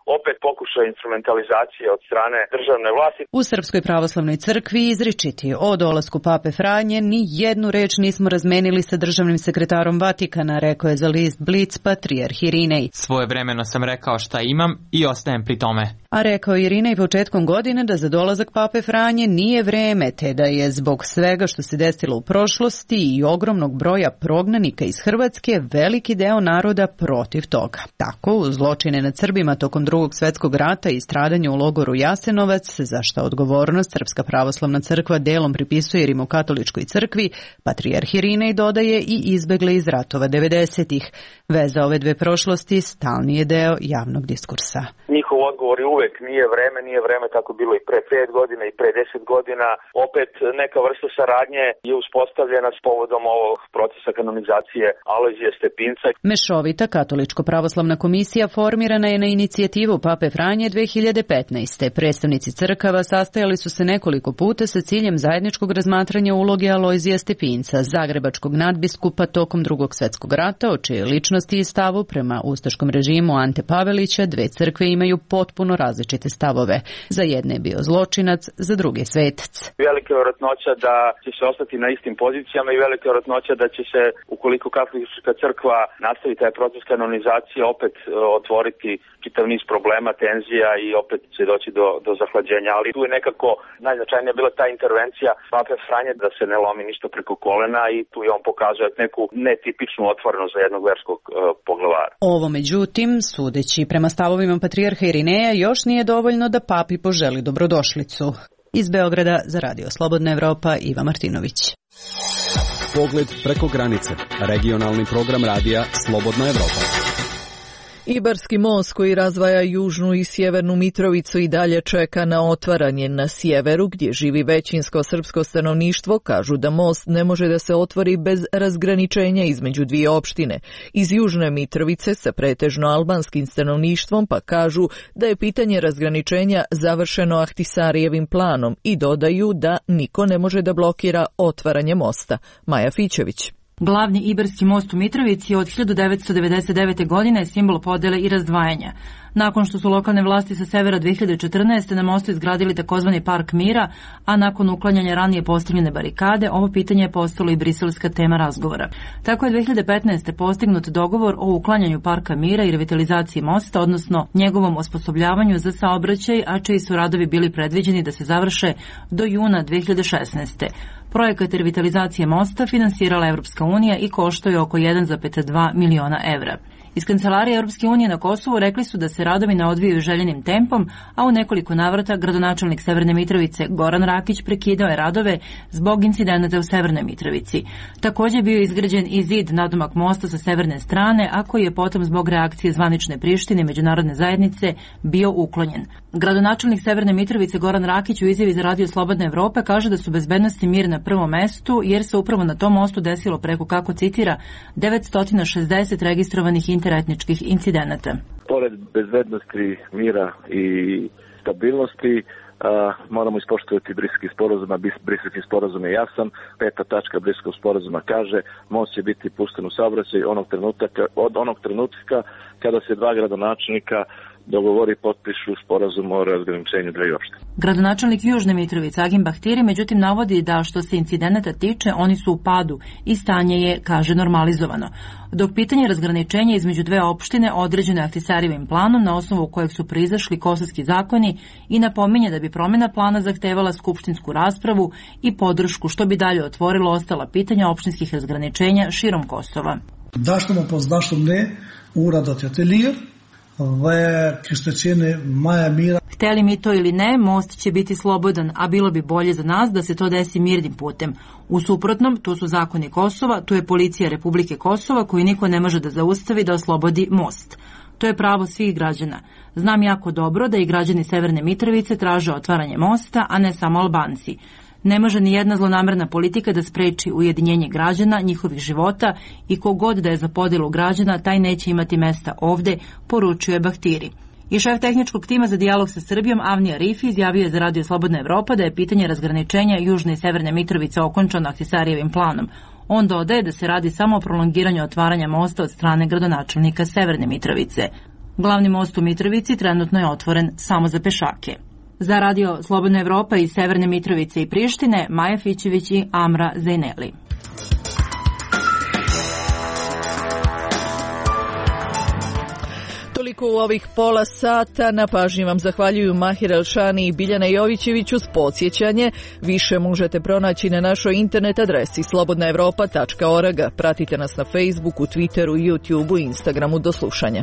opet pokušaj instrumentalizacije od strane državne vlasti. U Srpskoj pravoslavnoj crkvi izričiti o dolasku pape Franje ni jednu reč nismo razmenili sa državnim sekretarom Vatikana, rekao je za list Blic patrijarh Irinej. Svojevremeno sam rekao šta imam i ostajem pri tome. A rekao je Irinej početkom godine da za dolazak pape Franje nije vreme, te da je zbog svega što se desilo u prošlosti i ogromnog broja prognanika iz Hrvatske veliki deo naroda protiv toga. Tako, uz zločine nad Srbima tokom Drugog svjetskog rata i stradanje u logoru Jasenovac, za što odgovornost Srpska pravoslavna crkva delom pripisuje Rimokatoličkoj crkvi, patrijarh Irinej dodaje i izbegle iz ratova 90-ih. Veza ove dve prošlosti stalni je deo javnog diskursa. Njihov odgovor je uvek nije vreme, tako bilo i pre 5 godina i pre 10 godina. Opet neka vrsta saradnje je uspostavljena s povodom ovog procesa kanonizacije Alojzija Stepinca. Mešovita katoličko-pravoslavna komisija formirana je na inicijativu pape Franje 2015. Predstavnici crkava sastajali su se nekoliko puta sa ciljem zajedničkog razmatranja uloge Alojzija Stepinca, zagrebačkog nadbiskupa tokom Drugog svjetskog rata, o čijoj ličnosti i stavu prema ustaškom režimu Ante Pavelića dve crkve imaju potpuno različite stavove. Za jedne je bio zločinac, za druge svetac. Velika je vjerojatnoća da će se ostati na istim pozicijama i velika je vjerojatnoća da će se, ukoliko katolička crkva nastavi taj proces kanonizacije, opet otvoriti čitav niz problema, tenzija i opet će doći do zahlađenja. Ali tu je nekako najznačajnija bila ta intervencija pape Franje da se ne lomi ništa preko kolena i tu je on pokazuje neku netipičnu otvorenost za jednog verskog poglavara. Ovo, međutim, sudeći prema stavovima patrijarha Irineja, još nije dovoljno da papi poželi dobrodošlicu. Iz Beograda za Radio Slobodna Evropa, Iva Martinović. Pogled preko granice. Regionalni program radija Slobodna Evropa. Ibarski most koji razdvaja južnu i sjevernu Mitrovicu i dalje čeka na otvaranje. Na sjeveru, gdje živi većinsko srpsko stanovništvo, kažu da most ne može da se otvori bez razgraničenja između dvije opštine. Iz južne Mitrovice sa pretežno albanskim stanovništvom pa kažu da je pitanje razgraničenja završeno Ahtisarijevim planom i dodaju da niko ne može da blokira otvaranje mosta. Maja Fićević. Glavni Ibarski most u Mitrovici od 1999. godine je simbol podele i razdvajanja. Nakon što su lokalne vlasti sa severa 2014. na mostu izgradili takozvani Park mira, a nakon uklanjanja ranije postavljene barikade, ovo pitanje je postalo i briselska tema razgovora. Tako je 2015. postignut dogovor o uklanjanju Parka mira i revitalizaciji mosta, odnosno njegovom osposobljavanju za saobraćaj, a čiji su radovi bili predviđeni da se završe do juna 2016. Projekat revitalizacije mosta finansirala Evropska unija i koštao je oko 1,2 miliona evra. Iz Kancelarije Europske unije na Kosovu rekli su da se radovi ne odvijaju željenim tempom, a u nekoliko navrata gradonačelnik Severne Mitrovice Goran Rakić prekidao je radove zbog incidenata u Severnoj Mitrovici. Također bio izgrađen i zid nadomak mosta sa severne strane, a koji je potom zbog reakcije zvanične Prištine i međunarodne zajednice bio uklonjen. Gradonačelnik Severne Mitrovice Goran Rakić u izjavi za Radio Slobodna Evropa kaže da su bezbednost i mir na prvom mestu, jer se upravo na tom mostu desilo preko, kako citira, 960 registrovanih interetničkih incidenata. Pored bezbednosti, mira i stabilnosti, moramo ispoštovati Briselski sporazum, a Briselski sporazum je jasan. 5. tačka Briselskog sporazuma kaže most će biti pušten u saobraćaj od onog trenutka kada se dva gradonačelnika dogovori i potpišu sporazum o razgraničenju dve opštine. Gradonačelnik Južne Mitrovice Agim Bahtiri međutim navodi da što se incidenata tiče, oni su u padu i stanje je, kaže, normalizovano. Dok pitanje razgraničenja između dve opštine određeno je Ahtisarijevim planom na osnovu kojeg su proizašli kosovski zakoni i napominje da bi promjena plana zahtevala skupštinsku raspravu i podršku, što bi dalje otvorilo ostala pitanja opštinskih razgraničenja širom Kosova. Hteli mi to ili ne, most će biti slobodan, a bilo bi bolje za nas da se to desi mirnim putem. U suprotnom, tu su zakoni Kosova, tu je policija Republike Kosova koju niko ne može da zaustavi da oslobodi most. To je pravo svih građana. Znam jako dobro da i građani Severne Mitrovice traže otvaranje mosta, a ne samo Albanci. Ne može ni jedna zlonamerna politika da spreči ujedinjenje građana, njihovih života i kogod da je za podelu građana, taj neće imati mesta ovde, poručuje Bahtiri. I šef tehničkog tima za dijalog sa Srbijom Avnija Rifi izjavio je za Radio Slobodna Evropa da je pitanje razgraničenja Južne i Severne Mitrovice okončano Ahtisarijevim planom. On dodaje da se radi samo o prolongiranju otvaranja mosta od strane gradonačelnika Severne Mitrovice. Glavni most u Mitrovici trenutno je otvoren samo za pešake. Za radio Slobodna Evropa iz Severne Mitrovice i Prištine, Maja Fićević i Amra Zejneli. Toliko u ovih pola sata. Na pažnji vam zahvaljuju Mahir Elšani i Biljana Jovićević. Uz podsjećanje, više možete pronaći na našoj internet adresi slobodnaevropa.org. Pratite nas na Facebooku, Twitteru, YouTubeu i Instagramu. Do slušanja.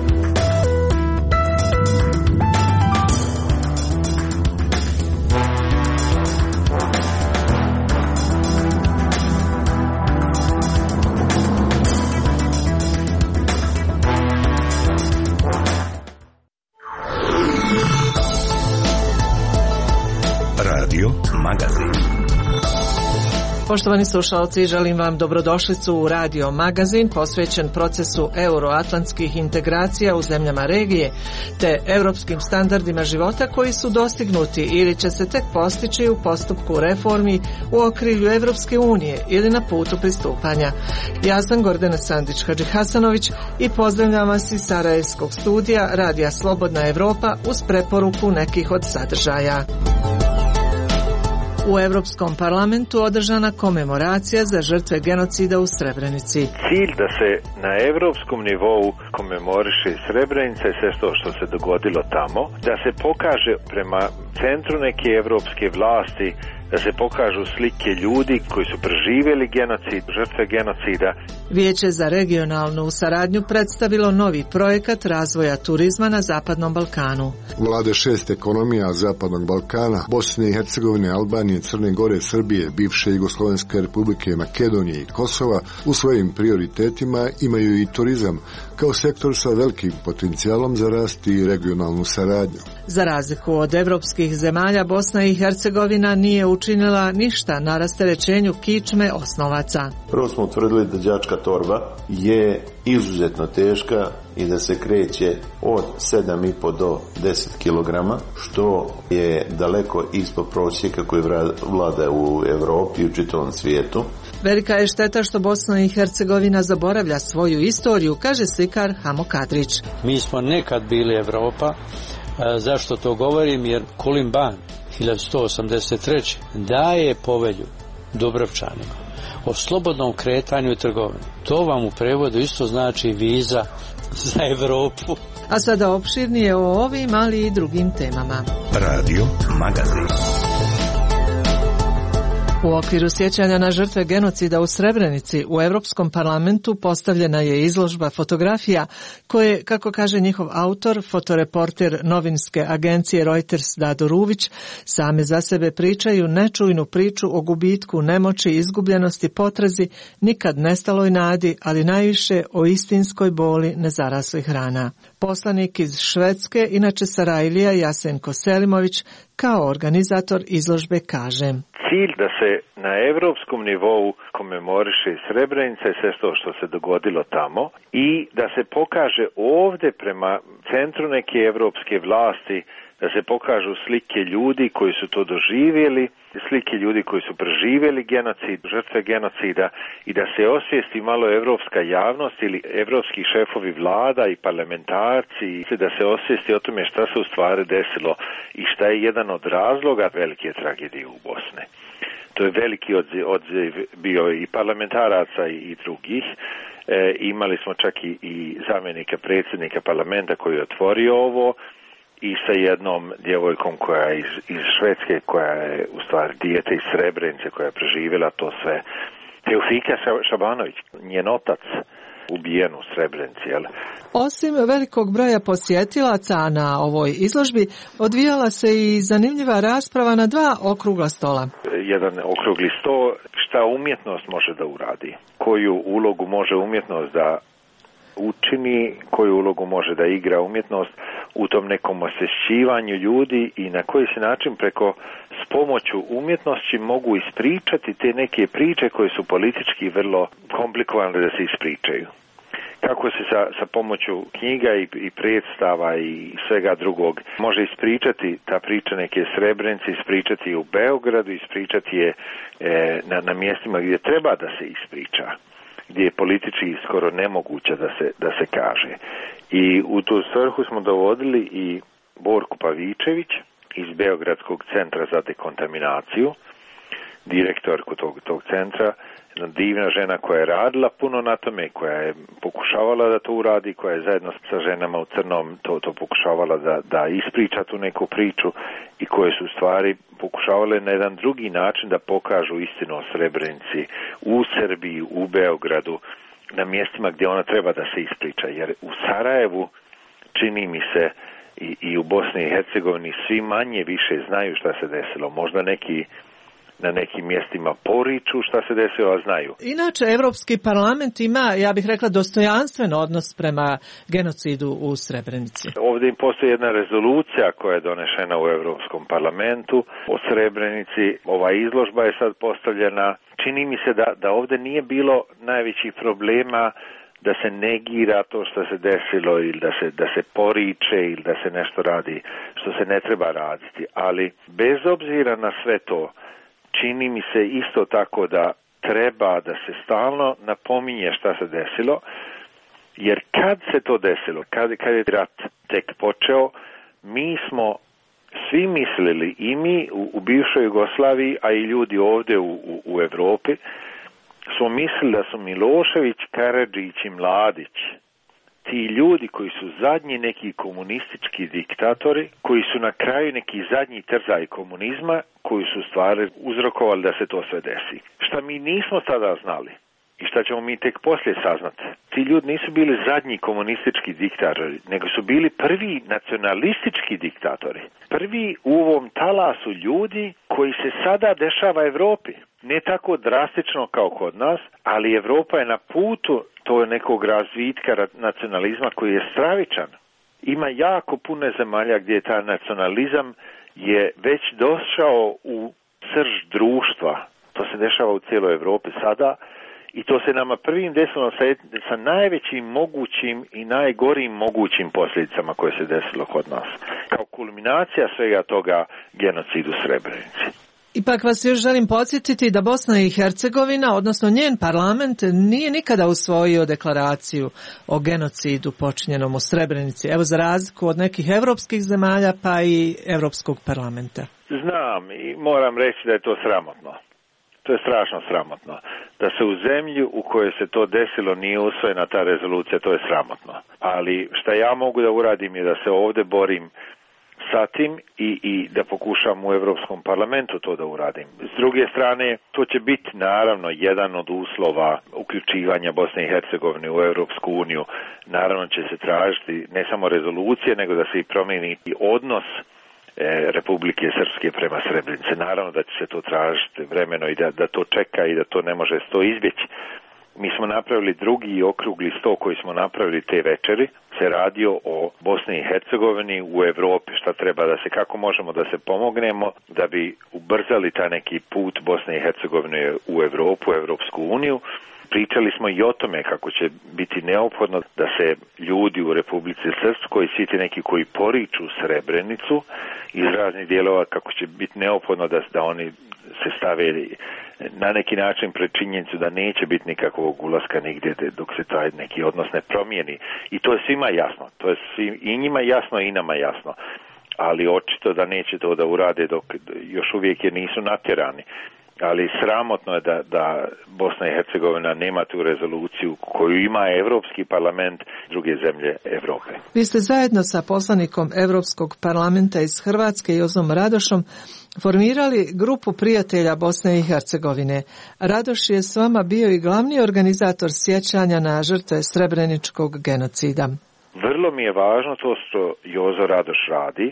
Poštovani slušalci, želim vam dobrodošlicu u Radio Magazin posvećen procesu euroatlantskih integracija u zemljama regije te europskim standardima života koji su dostignuti ili će se tek postići u postupku reformi u okrilju Evropske unije ili na putu pristupanja. Ja sam Gordana Sandić-Hadžihasanović i pozdravljam vas iz Sarajevskog studija Radija Slobodna Evropa uz preporuku nekih od sadržaja. U Europskom parlamentu održana komemoracija za žrtve genocida u Srebrenici. Cilj da se na europskom nivou komemoriše Srebrenica i sve što se dogodilo tamo, da se pokaže prema centru neke evropske vlasti, da se pokažu slike ljudi koji su preživjeli genocid, žrtve genocida. Vijeće za regionalnu saradnju predstavilo novi projekat razvoja turizma na Zapadnom Balkanu. Vlade 6 ekonomija Zapadnog Balkana, Bosne i Hercegovine, Albanije, Crne Gore, Srbije, bivše Jugoslovenske republike, Makedonije i Kosova u svojim prioritetima imaju i turizam kao sektor sa velikim potencijalom za rast i regionalnu saradnju. Za razliku od evropskih zemalja, Bosna i Hercegovina nije učinila ništa na rasterećenju kičme osnovaca. Prvo smo utvrdili da đačka torba je izuzetno teška i da se kreće od 7,5 do 10 kg, što je daleko ispod prosjeka koji vlada u Evropi i u čitavom svijetu. Velika je šteta što Bosna i Hercegovina zaboravlja svoju istoriju, kaže slikar Hamo Kadrić. Mi smo nekad bili Evropa. Zašto to govorim? Jer Kulim Ban 1183. daje povelju Dubrovčanima o slobodnom kretanju i trgovini. To vam u prevodu isto znači viza za Evropu. A sada opširnije o ovim, ali i drugim temama. Radio Magazin. U okviru sjećanja na žrtve genocida u Srebrenici u Europskom parlamentu postavljena je izložba fotografija koje, kako kaže njihov autor, fotoreporter novinske agencije Reuters Dado Ruvić, same za sebe pričaju nečujnu priču o gubitku, nemoći, izgubljenosti, potrazi, nikad nestaloj nadi, ali najviše o istinskoj boli nezaraslih rana. Poslanik iz Švedske, inače Sarajlija, Jasenko Selimović, kao organizator izložbe kaže: Cilj da se na evropskom nivou komemoriše Srebrenica i sve što se dogodilo tamo i da se pokaže ovdje prema centru neke evropske vlasti, da se pokažu slike ljudi koji su to doživjeli, slike ljudi koji su preživjeli genocid, žrtve genocida i da se osvijesti malo evropska javnost ili evropski šefovi vlada i parlamentarci, da se osvijesti o tome šta se u stvari desilo i šta je jedan od razloga velike tragedije u Bosne. To je veliki odziv bio i parlamentaraca i drugih. Imali smo čak i zamjenika predsjednika parlamenta koji je otvorio ovo i sa jednom djevojkom koja je iz Švedske, koja je u stvari dijete iz Srebrenice, koja je preživjela to sve. Teofika Šabanović, njen otac, ubijen u Srebrenici, jel? Osim velikog broja posjetilaca na ovoj izložbi, odvijala se i zanimljiva rasprava na 2 okrugla stola. Jedan okrugli sto, šta umjetnost može da uradi, koju ulogu može umjetnost da učini, koju ulogu može da igra umjetnost u tom nekom osvješćivanju ljudi i na koji se način preko s pomoću umjetnosti mogu ispričati te neke priče koje su politički vrlo komplikovane da se ispričaju. Kako se sa pomoću knjiga i predstava i svega drugog može ispričati ta priča neke Srebrenice, ispričati je u Beogradu, ispričati je na mjestima gdje treba da se ispriča. gdje je politički skoro nemoguće da se kaže. I u tu svrhu smo dovodili i Borku Pavičević iz Beogradskog centra za dekontaminaciju, direktorku tog centra, jedna divna žena koja je radila puno na tome, koja je pokušavala da to uradi, koja je zajedno sa ženama u crnom to pokušavala da ispriča tu neku priču i koje su stvari pokušavale na jedan drugi način da pokažu istinu o Srebrenici u Srbiji, u Beogradu, na mjestima gdje ona treba da se ispriča. Jer u Sarajevu, čini mi se, i u Bosni i Hercegovini svi manje više znaju šta se desilo. Možda neki na nekim mjestima poriču šta se desilo, a znaju. Inače, Evropski parlament ima, ja bih rekla, dostojanstven odnos prema genocidu u Srebrenici. Ovdje postoji jedna rezolucija koja je donešena u Evropskom parlamentu o Srebrenici. Ova izložba je sad postavljena. Čini mi se da ovdje nije bilo najvećih problema da se negira to što se desilo ili da se poriče ili da se nešto radi što se ne treba raditi. Ali bez obzira na sve to, čini mi se isto tako da treba da se stalno napominje šta se desilo, jer kad se to desilo, kad je rat tek počeo, mi smo svi mislili, i mi u bivšoj Jugoslaviji, a i ljudi ovdje u Europi, smo mislili da su Milošević, Karadžić i Mladić ti ljudi koji su zadnji neki komunistički diktatori, koji su na kraju neki zadnji trzaj komunizma, koji su stvari uzrokovali da se to sve desi. Šta mi nismo tada znali i šta ćemo mi tek poslije saznati. Ti ljudi nisu bili zadnji komunistički diktatori, nego su bili prvi nacionalistički diktatori. Prvi u ovom talasu ljudi koji se sada dešava Evropi. Ne tako drastično kao kod nas, ali Evropa je na putu to nekog razvitka nacionalizma koji je stravičan. Ima jako puno zemalja gdje taj nacionalizam je već došao u srž društva. To se dešava u cijeloj Evropi sada i to se nama prvim desilo sa najvećim mogućim i najgorim mogućim posljedicama koje se desilo kod nas. Kao kulminacija svega toga genocidu u Srebrenici. Ipak vas još želim podsjetiti da Bosna i Hercegovina, odnosno njen parlament, nije nikada usvojio deklaraciju o genocidu počinjenom u Srebrenici. Evo, za razliku od nekih evropskih zemalja pa i Evropskog parlamenta. Znam i moram reći da je to sramotno. To je strašno sramotno. Da se u zemlji u kojoj se to desilo nije usvojena ta rezolucija, to je sramotno. Ali šta ja mogu da uradim je da se ovdje borim sa tim i da pokušam u Europskom parlamentu to da uradim. S druge strane, to će biti naravno jedan od uslova uključivanja Bosne i Hercegovine u Europsku uniju. Naravno će se tražiti ne samo rezolucije, nego da se i promijeni odnos Republike Srpske prema Srebrenici. Naravno da će se to tražiti vremeno i da to čeka i da to ne može to izbjeći. Mi smo napravili drugi okrugli sto koji smo napravili te večeri. Se radio o Bosni i Hercegovini u Europi, šta treba da se, kako možemo da se pomognemo da bi ubrzali taj neki put Bosne i Hercegovine u Europu, u Europsku uniju. Pričali smo i o tome kako će biti neophodno da se ljudi u Republici Srpskoj, svi ti neki koji poriču Srebrenicu iz raznih dijelova, kako će biti neophodno da oni se stave na neki način pred činjenicu da neće biti nikakvog ulaska nigdje dok se taj neki odnos ne promijeni. I to je svima jasno. To je i njima jasno i nama jasno. Ali očito da neće to da urade dok još uvijek je nisu natjerani. Ali sramotno je da Bosna i Hercegovina nema tu rezoluciju koju ima Evropski parlament, druge zemlje Evrope. Vi ste zajedno sa poslanikom Evropskog parlamenta iz Hrvatske Jozom Radošom formirali grupu prijatelja Bosne i Hercegovine. Radoš je s vama bio i glavni organizator sjećanja na žrtve Srebreničkog genocida. Vrlo mi je važno to što Jozo Radoš radi.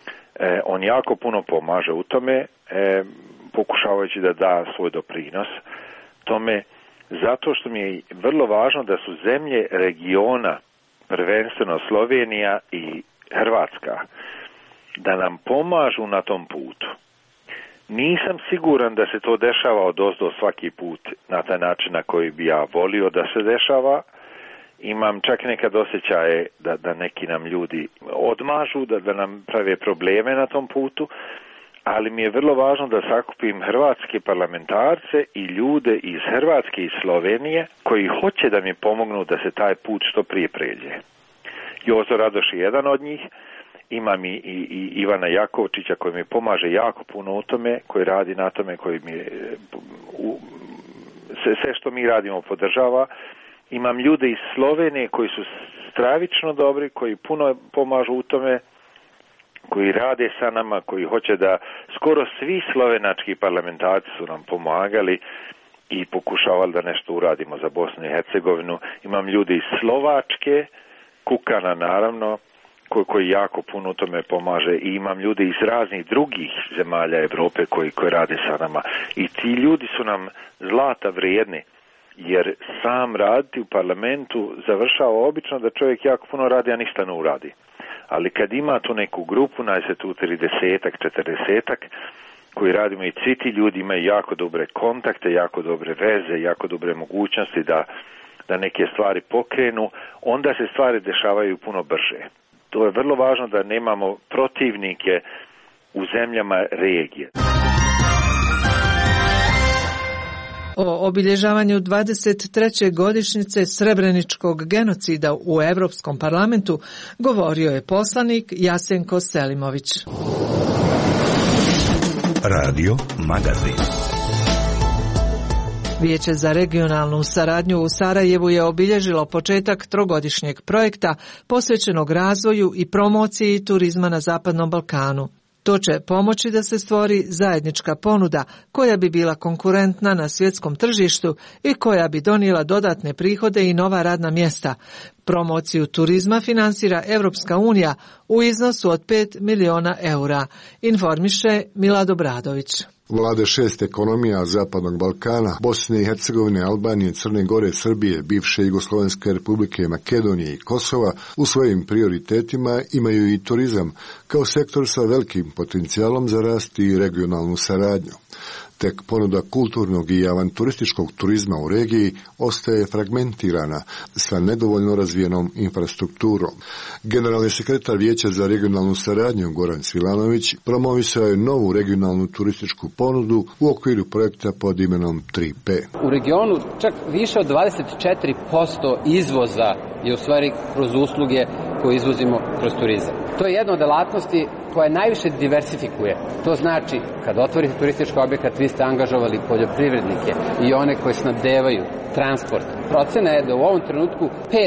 On jako puno pomaže u tome, pokušavajući da da svoj doprinos tome, zato što mi je vrlo važno da su zemlje regiona, prvenstveno Slovenija i Hrvatska, da nam pomažu na tom putu. Nisam siguran da se to dešava odozdo svaki put na taj način na koji bi ja volio da se dešava. Imam čak nekad osjećaje da neki nam ljudi odmažu, da nam prave probleme na tom putu, ali mi je vrlo važno da sakupim hrvatske parlamentarce i ljude iz Hrvatske i Slovenije koji hoće da mi pomognu da se taj put što prije pređe. Jozo Radoš je jedan od njih, imam i Ivana Jakovčića koji mi pomaže jako puno u tome, koji radi na tome, koji mi sve što mi radimo podržava. Imam ljude iz Slovenije koji su stravično dobri, koji puno pomažu u tome, koji rade sa nama, koji hoće da skoro svi slovenački parlamentarci su nam pomagali i pokušavali da nešto uradimo za Bosnu i Hercegovinu. Imam ljude iz Slovačke, Kukana naravno, koji jako puno u tome pomaže, i imam ljude iz raznih drugih zemalja Evrope koji rade sa nama. I ti ljudi su nam zlata vrijedni, jer sam raditi u parlamentu završava obično da čovjek jako puno radi, a ništa ne uradi. Ali kad ima tu neku grupu, najse tu 30-ak, 40-ak, koji radimo, i svi ti ljudi imaju jako dobre kontakte, jako dobre veze, jako dobre mogućnosti da neke stvari pokrenu, onda se stvari dešavaju puno brže. To je vrlo važno da nemamo protivnike u zemljama regije. O obilježavanju 23. godišnjice Srebreničkog genocida u Europskom parlamentu govorio je poslanik Jasenko Selimović. Radio Magazin. Vijeće za regionalnu saradnju u Sarajevu je obilježilo početak trogodišnjeg projekta posvećenog razvoju i promociji turizma na Zapadnom Balkanu. To će pomoći da se stvori zajednička ponuda koja bi bila konkurentna na svjetskom tržištu i koja bi donijela dodatne prihode i nova radna mjesta. Promociju turizma finansira Europska unija u iznosu od 5 miliona eura, informiše Milad Obradović. Vlade 6 ekonomija Zapadnog Balkana, Bosne i Hercegovine, Albanije, Crne Gore, Srbije, bivše Jugoslovenske republike Makedonije i Kosova u svojim prioritetima imaju i turizam kao sektor sa velikim potencijalom za rast i regionalnu saradnju. Tek ponuda kulturnog i avanturističkog turizma u regiji ostaje fragmentirana sa nedovoljno razvijenom infrastrukturom. Generalni sekretar Vijeća za regionalnu saradnju Goran Svilanović promovisao je novu regionalnu turističku ponudu u okviru projekta pod imenom 3P. U regionu čak više od 24% izvoza je u stvari kroz usluge koje izvozimo kroz turizam. To je jedna od delatnosti koja najviše diversifikuje. To znači, kad otvorite turistički objekat, vi ste angažovali poljoprivrednike i one koje snabdevaju transport. Procena je da u ovom trenutku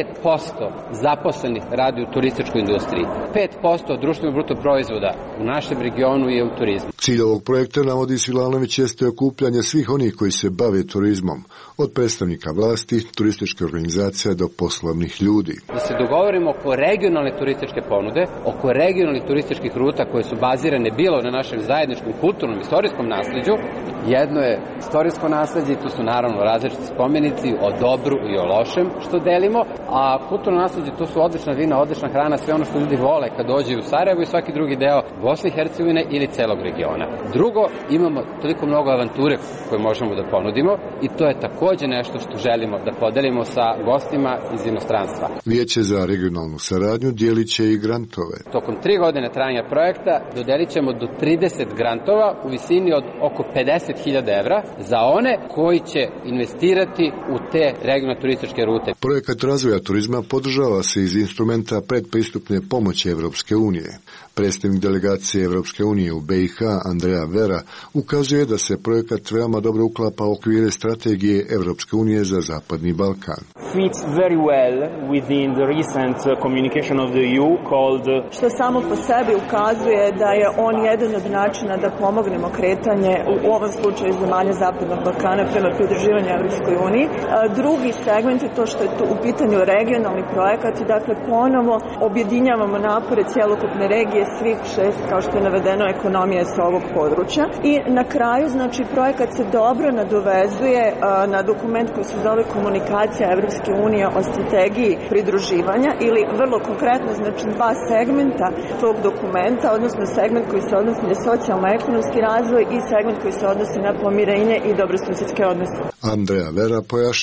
5% zaposlenih radi u turističkoj industriji. 5% društvenog bruto proizvoda u našem regionu je u turizmu. Cilj ovog projekta, navodi Svilanović, jeste okupljanje svih onih koji se bave turizmom, od predstavnika vlasti, turističke organizacije do poslovnih ljudi. Da se dogovorimo oko regionalne turističke ponude, oko regionalnih turističkih ruta koje su bazirane bilo na našem zajedničkom kulturnom istorijskom nasleđu. Jedno je istorijsko nasleđe, tu su naravno različiti spomenici o dobru i o lošem što delimo, a kulturno nasleđe to su odlična vina, odlična hrana, sve ono što ljudi vole kad dođu u Sarajevo i svaki drugi deo Bosne i Hercegovine ili celog regiona. Drugo, imamo toliko mnogo avanture koje možemo da ponudimo i to je takođe nešto što želimo da podelimo sa gostima iz inostranstva. Vijeće za regionalnu saradnju dijelit će i grantove. Tokom 3 godine trajanja projekta dodelit ćemo do 30 grantova u visini od oko 50.000 evra za one koji će investirati u te regionalne turističke rute. Projekat razvoja turizma podržava se iz instrumenta predpristupne pomoći Evropske unije. Predstavnik delegacije Evropske unije u BiH Andrea Vera ukazuje da se projekat veoma dobro uklapa u okvire strategije Evropske unije za Zapadni Balkan. Fits very well within the recent communication of the EU called što samo po sebi ukazuje da je on jedan od načina da pomognemo kretanje u ovom slučaju zemalja Zapadnog Balkana prema pridruživanju Evropskoj uniji. Drugi segment je to što je to u pitanju regionalni projekat i dakle ponovo objedinjavamo napore cjelokupne regije svih 6, kao što je navedeno, ekonomije sa ovog područja. I na kraju, znači, projekat se dobro nadovezuje na dokument koji se zove Komunikacija Evropske unije o strategiji pridruživanja ili vrlo konkretno, znači, 2 segmenta tog dokumenta, odnosno segment koji se odnosi na socijalno-ekonomski razvoj i segment koji se odnosi na pomirenje i dobrosusjedske odnose. Andrea Vera pojašnja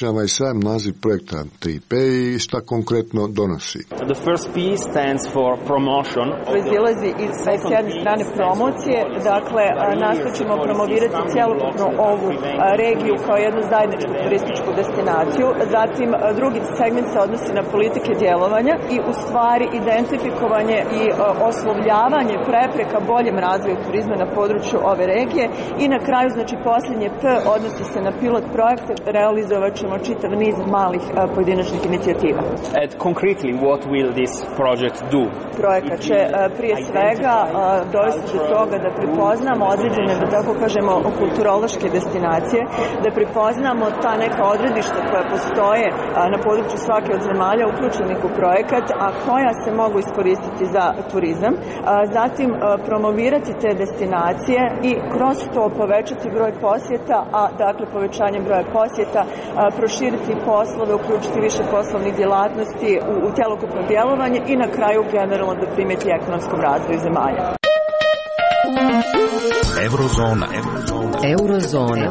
objašnjava i sam naziv projekta 3P i šta konkretno donosi. The first P stands for promotion. Proizilazi iz s jedne strane promocije, dakle nastoćemo promovirati cjelokupno ovu regiju kao jednu zajedničku turističku destinaciju. Zatim drugi segment se odnosi na politike djelovanja i u stvari identifikovanje i oslovljavanje prepreka boljem razvoju turizma na području ove regije i na kraju znači posljednje P odnosi se na pilot projekte, realizovat ćemo čitav niz malih pojedinačnih inicijativa. And concretely what will this project do? Projekat će prije svega dovesti do toga da prepoznamo određene, da tako kažemo, kulturološke destinacije, da prepoznamo ta neka odredišta koja postoje na području svake od zemalja uključenih u projekat, a koja se mogu iskoristiti za turizam. Zatim promovirati te destinacije i kroz to povećati broj posjeta, a dakle povećanjem broja posjeta proširiti poslove, uključiti više poslovnih djelatnosti u cjelokupno djelovanje i na kraju generalno doprinijeti ekonomskom razvoju zemalja. Eurozona.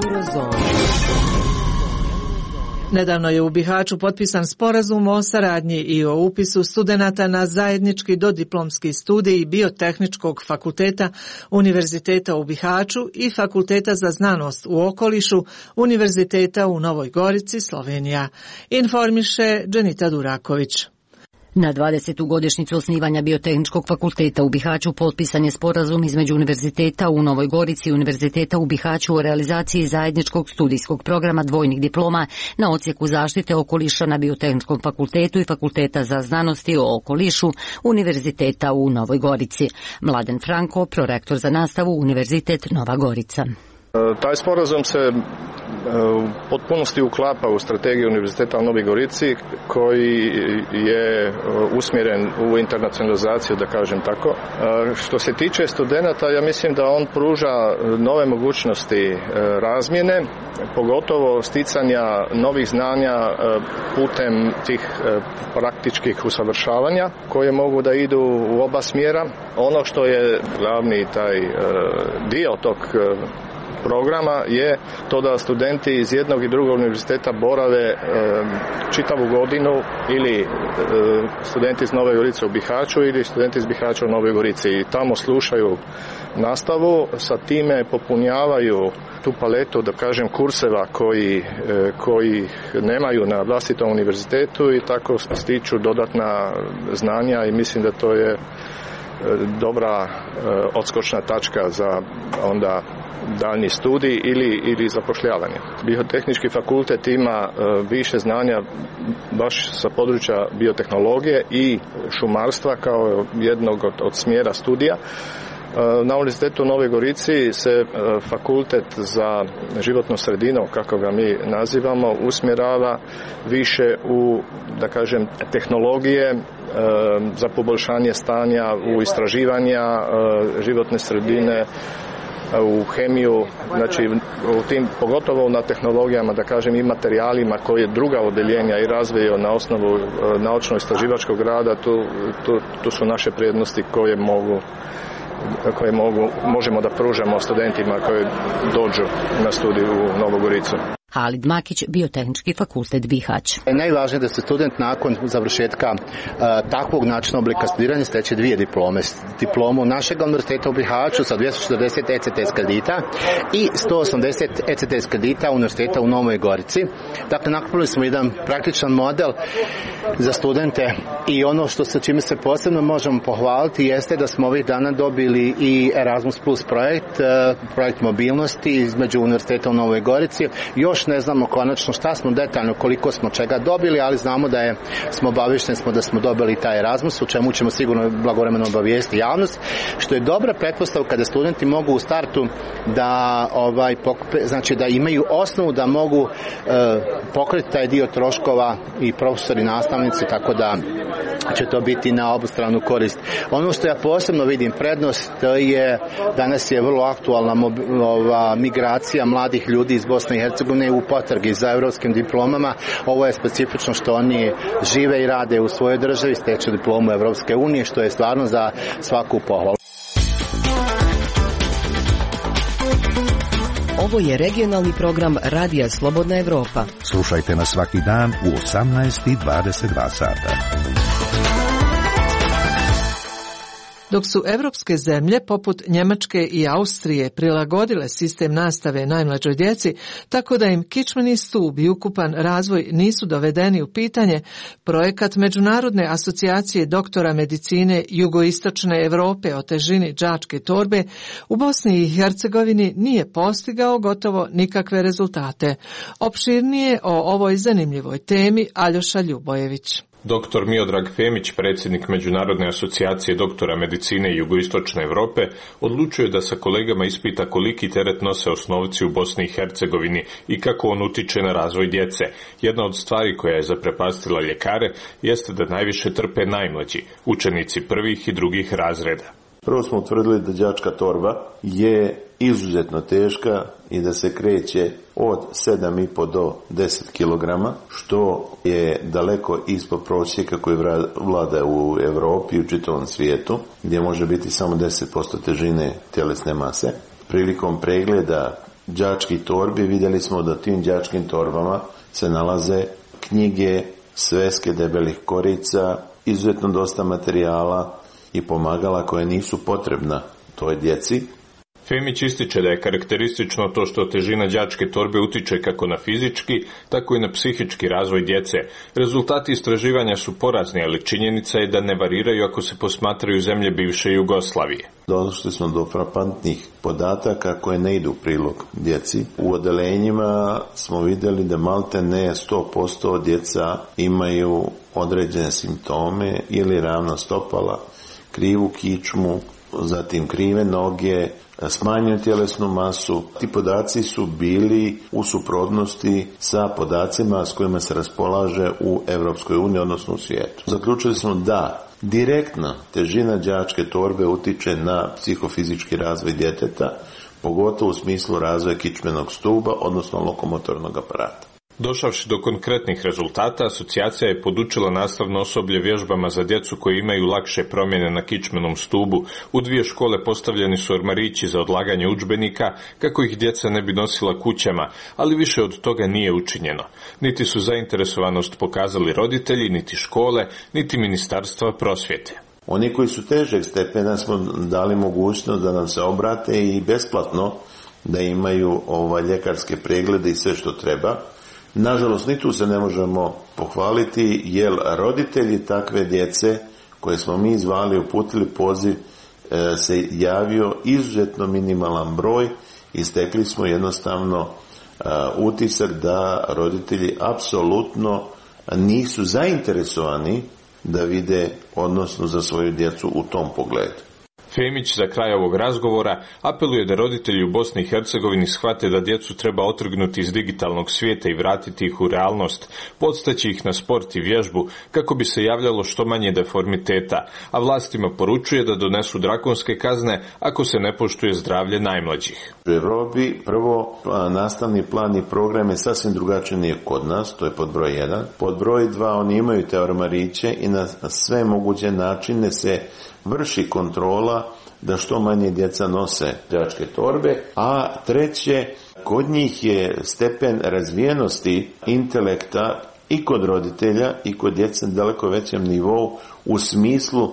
Nedavno je u Bihaću potpisan sporazum o saradnji i o upisu studenata na zajednički dodiplomski studij Biotehničkog fakulteta Univerziteta u Bihaću i Fakulteta za znanost u okolišu Univerziteta u Novoj Gorici, Slovenija, informiše Dženita Duraković. Na 20. godišnjicu osnivanja Biotehničkog fakulteta u Bihaću potpisan je sporazum između Univerziteta u Novoj Gorici i Univerziteta u Bihaću o realizaciji zajedničkog studijskog programa dvojnih diploma na odsjeku zaštite okoliša na Biotehničkom fakultetu i Fakulteta za znanosti o okolišu Univerziteta u Novoj Gorici. Mladen Franko, prorektor za nastavu Univerzitet Nova Gorica. Taj sporazum se u potpunosti uklapa u strategiju Univerziteta u Novoj Gorici koji je usmjeren u internacionalizaciju, da kažem tako. Što se tiče studenata, ja mislim da on pruža nove mogućnosti razmjene, pogotovo sticanja novih znanja putem tih praktičkih usavršavanja koje mogu da idu u oba smjera. Ono što je glavni taj dio tog programa je to da studenti iz jednog i drugog univerziteta borave čitavu godinu ili studenti iz Nove Gorice u Bihaću ili studenti iz Bihaća u Novoj Gorici i tamo slušaju nastavu, sa time popunjavaju tu paletu, da kažem, kurseva koji nemaju na vlastitom univerzitetu i tako stiču dodatna znanja i mislim da to je dobra odskočna tačka za onda daljnji studij ili zapošljavanje. Biotehnički fakultet ima više znanja baš sa područja biotehnologije i šumarstva kao jednog od smjera studija. Na Univerzitetu u Novoj Gorici se fakultet za životnu sredinu, kako ga mi nazivamo, usmjerava više u, da kažem, tehnologije za poboljšanje stanja, u istraživanja životne sredine, u hemiju, znači u tim, pogotovo na tehnologijama, da kažem, i materijalima koje druga odeljenja i razvijaju na osnovu naučno-istraživačkog rada, tu su naše prednosti koje možemo da pružamo studentima koji dođu na studij u Novu Goricu. Halid Makić, Biotehnički fakultet Bihać. Najvažnije da se student nakon završetka takvog načina oblika studiranja steće dvije diplome. Diplomu našeg univerziteta u Bihaću sa 240 ECTS kredita i 180 ECTS kredita univerziteta u Novoj Gorici. Dakle, napravili smo jedan praktičan model za studente i ono sa čime se posebno možemo pohvaliti jeste da smo ovih dana dobili i Erasmus Plus projekt mobilnosti između univerziteta u Novoj Gorici. Još ne znamo konačno šta smo detaljno, koliko smo čega dobili, ali znamo smo obavišteni da smo dobili taj Erasmus, u čemu ćemo sigurno blagovremeno obavijestiti javnost, što je dobra pretpostavka da studenti mogu u startu da znači da imaju osnovu da mogu pokriti taj dio troškova i profesori, nastavnici, tako da će to biti na obostranu korist. Ono što ja posebno vidim prednost je danas je vrlo aktualna migracija mladih ljudi iz Bosne i Hercegovine u potragi za evropskim diplomama. Ovo je specifično što oni žive i rade u svojoj državi, steče diplomu Evropske unije, što je stvarno za svaku pohvalu. Ovo je regionalni program Radija Slobodna Evropa. Slušajte nas svaki dan u 18:22 sata. Dok su evropske zemlje poput Njemačke i Austrije prilagodile sistem nastave najmlađoj djeci, tako da im kičmeni stup i ukupan razvoj nisu dovedeni u pitanje, projekat Međunarodne asocijacije doktora medicine Jugoistočne Europe o težini đačke torbe u Bosni i Hercegovini nije postigao gotovo nikakve rezultate. Opširnije o ovoj zanimljivoj temi Aljoša Ljubojević. Dr. Miodrag Femić, predsjednik Međunarodne asocijacije doktora medicine Jugoistočne Europe, odlučio je da sa kolegama ispita koliki teret nose osnovci u Bosni i Hercegovini i kako on utiče na razvoj djece. Jedna od stvari koja je zaprepastila ljekare jeste da najviše trpe najmlađi, učenici prvih i drugih razreda. Prvo smo utvrdili da đačka torba je izuzetno teška i da se kreće od 7,5 do 10 kg, što je daleko ispod prosjeka koji vlada u Europi i u čitavom svijetu, gdje može biti samo 10% težine tjelesne mase. Prilikom pregleda đačkih torbi vidjeli smo da tim đačkim torbama se nalaze knjige, sveske debelih korica, izuzetno dosta materijala i pomagala koje nisu potrebna toj djeci. Femić ističe da je karakteristično to što težina đačke torbe utiče kako na fizički, tako i na psihički razvoj djece. Rezultati istraživanja su porazni, ali činjenica je da ne variraju ako se posmatraju zemlje bivše Jugoslavije. Došli smo do frapantnih podataka koje ne idu u prilog djeci. U odelenjima smo vidjeli da malte ne 100% djeca imaju određene simptome ili ravna stopala, krivu kičmu, zatim krive noge, smanjenu tjelesnu masu. Ti podaci su bili u suprotnosti sa podacima s kojima se raspolaže u Europskoj uniji, odnosno u svijetu. Zaključili smo da direktna težina đačke torbe utiče na psihofizički razvoj djeteta, pogotovo u smislu razvoja kičmenog stuba, odnosno lokomotornog aparata. Došavši do konkretnih rezultata, asocijacija je podučila nastavno osoblje vježbama za djecu koji imaju lakše promjene na kičmenom stubu. U 2 škole postavljeni su ormarići za odlaganje udžbenika kako ih djeca ne bi nosila kućama, ali više od toga nije učinjeno. Niti su zainteresovanost pokazali roditelji, niti škole, niti Ministarstva prosvjete. Oni koji su težeg stepena smo dali mogućnost da nam se obrate i besplatno da imaju ljekarske preglede i sve što treba. Nažalost, ni tu se ne možemo pohvaliti, jer roditelji takve djece koje smo mi zvali, uputili poziv, se javio izuzetno minimalan broj i stekli smo jednostavno utisak da roditelji apsolutno nisu zainteresovani da vide, odnosno za svoju djecu u tom pogledu. Femić za kraj ovog razgovora apeluje da roditelji u Bosni i Hercegovini shvate da djecu treba otrgnuti iz digitalnog svijeta i vratiti ih u realnost, podstaći ih na sport i vježbu kako bi se javljalo što manje deformiteta, a vlastima poručuje da donesu drakonske kazne ako se ne poštuje zdravlje najmlađih. U Europi prvo nastavni plan i program je sasvim drugačiji nego kod nas, to je pod broj 1. Pod broj 2 oni imaju te ormariće i na sve moguće načine se vrši kontrola da što manje djeca nose đačke torbe, a treće, kod njih je stepen razvijenosti intelekta i kod roditelja i kod djece na daleko većem nivou u smislu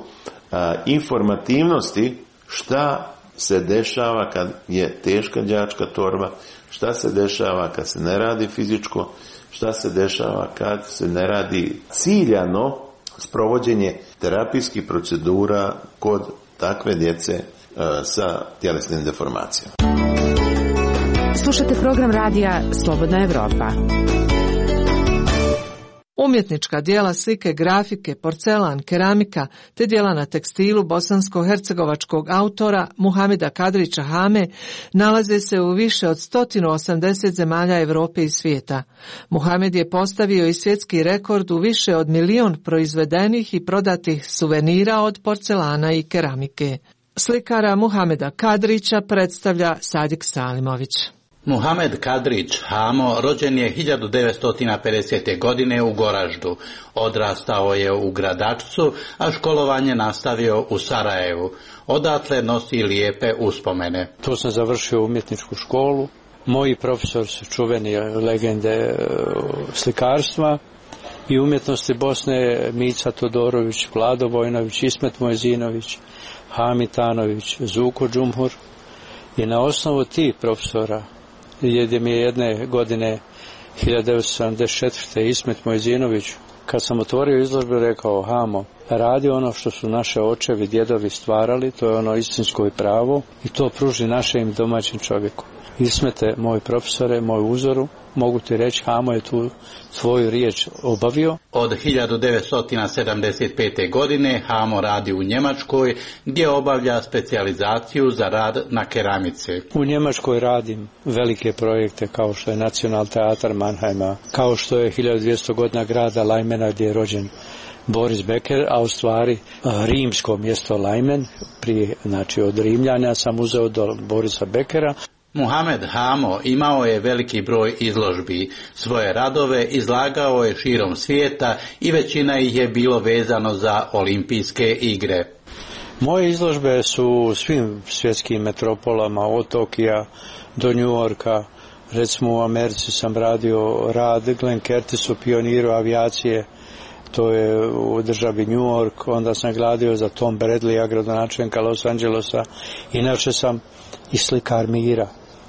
informativnosti šta se dešava kad je teška đačka torba, šta se dešava kad se ne radi fizičko, šta se dešava kad se ne radi ciljano sprovođenje terapijskih procedura kod takve djece sa tjelesnim deformacijama. Slušate program radija Slobodna Evropa. Umjetnička dijela, slike, grafike, porcelan, keramika te dijela na tekstilu bosansko-hercegovačkog autora Muhameda Kadrića Hame nalaze se u više od 180 zemalja Europe i svijeta. Muhamed je postavio i svjetski rekord u više od 1 milion proizvedenih i prodatih suvenira od porcelana i keramike. Slikara Muhameda Kadrića predstavlja Sadik Salimović. Muhamed Kadrić Hamo rođen je 1950. godine u Goraždu. Odrastao je u Gradačcu, a školovanje nastavio u Sarajevu. Odatle nosi lijepe uspomene. Tu sam završio umjetničku školu Moji profesori su čuveni legende slikarstva i umjetnosti Bosne, Mica Todorović, Vlado Vojnović, Ismet Mojzinović, Hamid Tanović, Zuko Džumhur. I na osnovu tih profesora, gdje mi je jedne godine 1974. Ismet Mojzinović, kad sam otvorio izložbu, rekao: Hamo, radi ono što su naše očevi, djedovi stvarali, to je ono istinsko i pravo, i to pruži našem domaćem čovjeku. Ismete, moj profesore, moj uzoru, mogu ti reći, Hamo je tu svoju riječ obavio. Od 1975. godine Hamo radi u Njemačkoj, gdje obavlja specijalizaciju za rad na keramici. U Njemačkoj radim velike projekte kao što je Nacional teatar Mannheima, kao što je 1200 godina grada Leimena gdje je rođen Boris Becker, a u stvari rimsko mjesto Leimen, prije, znači od Rimljana sam uzeo do Borisa Beckera. Muhamed Hamo imao je veliki broj izložbi. Svoje radove izlagao je širom svijeta i većina ih je bilo vezano za olimpijske igre. Moje izložbe su u svim svjetskim metropolama, od Tokija do New Yorka. Recimo u Americi sam radio rad Glenn Curtisu, pioniru avijacije, to je u državi New York. Onda sam gradio za Tom Bradleya, gradonačelnika Los Angelesa. Inače sam i slikar mira.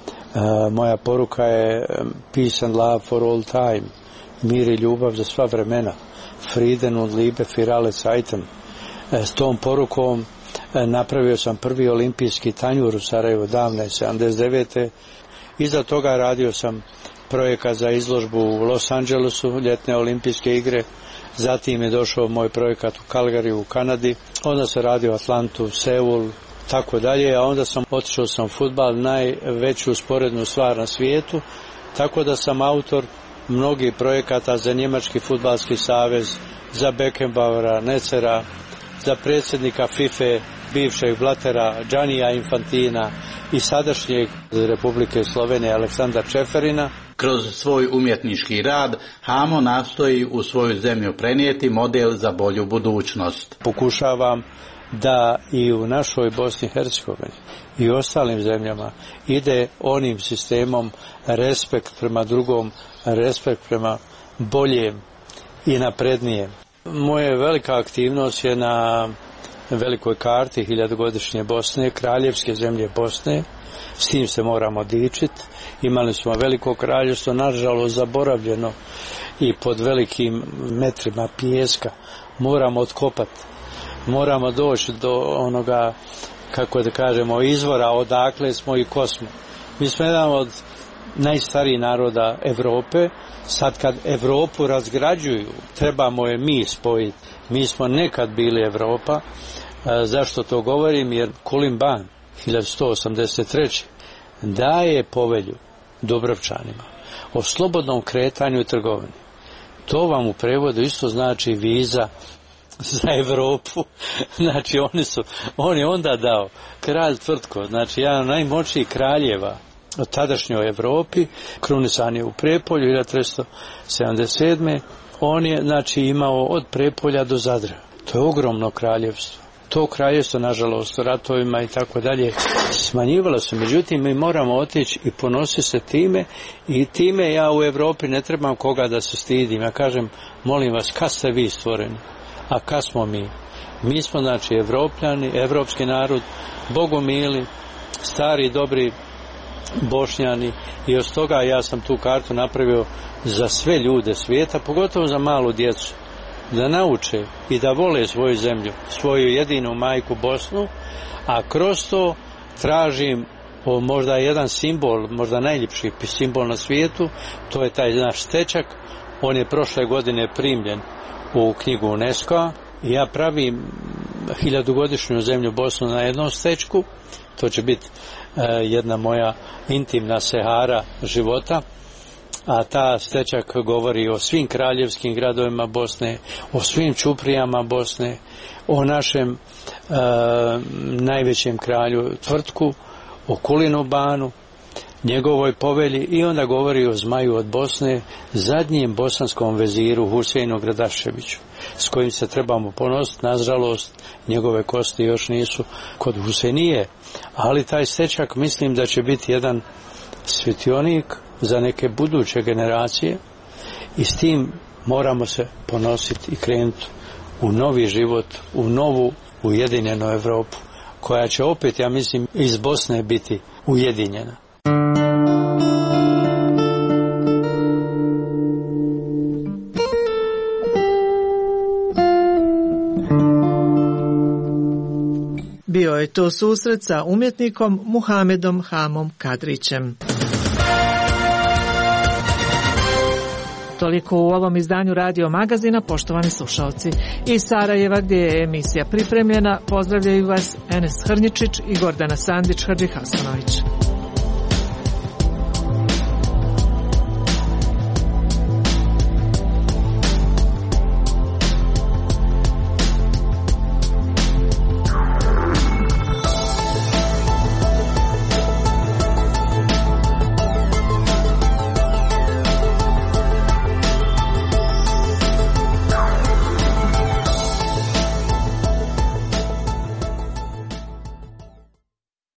Moja poruka je peace and love for all time, mir i ljubav za sva vremena, Frieden und Liebe für alle Zeiten. S tom porukom napravio sam prvi olimpijski tanjur u Sarajevu davne 79. Iza toga radio sam projekat za izložbu u Los Angelesu, ljetne olimpijske igre. Zatim je došao moj projekat u Calgaryu u Kanadi, onda sam radio Atlantu, Seul, tako dalje, a onda sam otišao sam fudbal, najveću sporednu stvar na svijetu, tako da sam autor mnogih projekata za Njemački fudbalski savez, za Beckenbauera, Necera, za predsjednika FIFA, bivšeg Blatera, Giannija Infantina i sadašnjeg Republike Slovenije Aleksandra Čeferina. Kroz svoj umjetnički rad Hamo nastoji u svoju zemlju prenijeti model za bolju budućnost. Pokušavam da i u našoj Bosni i Hercegovini i ostalim zemljama ide onim sistemom respekt prema drugom, respekt prema boljem i naprednijem. Moja velika aktivnost je na velikoj karti hiljadugodišnje Bosne, kraljevske zemlje Bosne, s tim se moramo dičiti. Imali smo veliko kraljevstvo, nažalost zaboravljeno i pod velikim metrima pijeska. Moramo otkopati. Moramo doći do onoga, kako da kažemo, izvora odakle smo i ko smo. Mi smo jedan od najstarijih naroda Europe. Sad kad Europu razgrađuju, trebamo je mi spojiti. Mi smo nekad bili Europa. Zašto to govorim? Jer Kulim Ban 1183. daje povelju Dubrovčanima o slobodnom kretanju i trgovini. To vam u prevodu isto znači viza za Europu. Znači on je onda dao, kralj Tvrtko, znači jedan od najmoćnijih kraljeva u tadašnjoj Europi, krunisan je u Prepolju 1377. On je znači imao od Prepolja do Zadra. To je ogromno kraljevstvo. To kraljevstvo, nažalost, ratovima i tako dalje smanjivalo se. Međutim, mi moramo otići i ponositi se time, i time ja u Europi ne trebam koga da se stidim. Ja kažem, molim vas, kad ste vi stvoreni? A kad smo mi? Mi smo, znači, Evropljani, evropski narod, bogomili, stari, dobri Bošnjani, i od toga ja sam tu kartu napravio za sve ljude svijeta, pogotovo za malu djecu, da nauče i da vole svoju zemlju, svoju jedinu majku Bosnu, a kroz to tražim možda jedan simbol, možda najljepši simbol na svijetu, to je taj naš stečak. On je prošle godine primljen u knjigu UNESCO-a i ja pravim 1000-godišnju zemlju Bosnu na jednom stečku. To će biti jedna moja intimna sehara života, a ta stečak govori o svim kraljevskim gradovima Bosne, o svim čuprijama Bosne, o našem najvećem kralju Tvrtku, o Kulinu Banu, njegovoj povelji, i onda govori o zmaju od Bosne, zadnjem bosanskom veziru Huseinu Gradaševiću, s kojim se trebamo ponositi. Nažalost, njegove kosti još nisu kod Husenije, ali taj stečak mislim da će biti jedan svetionik za neke buduće generacije i s tim moramo se ponositi i krenuti u novi život, u novu ujedinjenu Evropu, koja će opet, ja mislim, iz Bosne biti ujedinjena. Bio je to susret sa umjetnikom Muhamedom Hamom Kadrićem. Toliko u ovom izdanju Radio magazina, poštovani slušalci. Iz Sarajeva, gdje je emisija pripremljena, pozdravljaju vas Enes Hrnjičić i Gordana Sandić Hadžihasanović.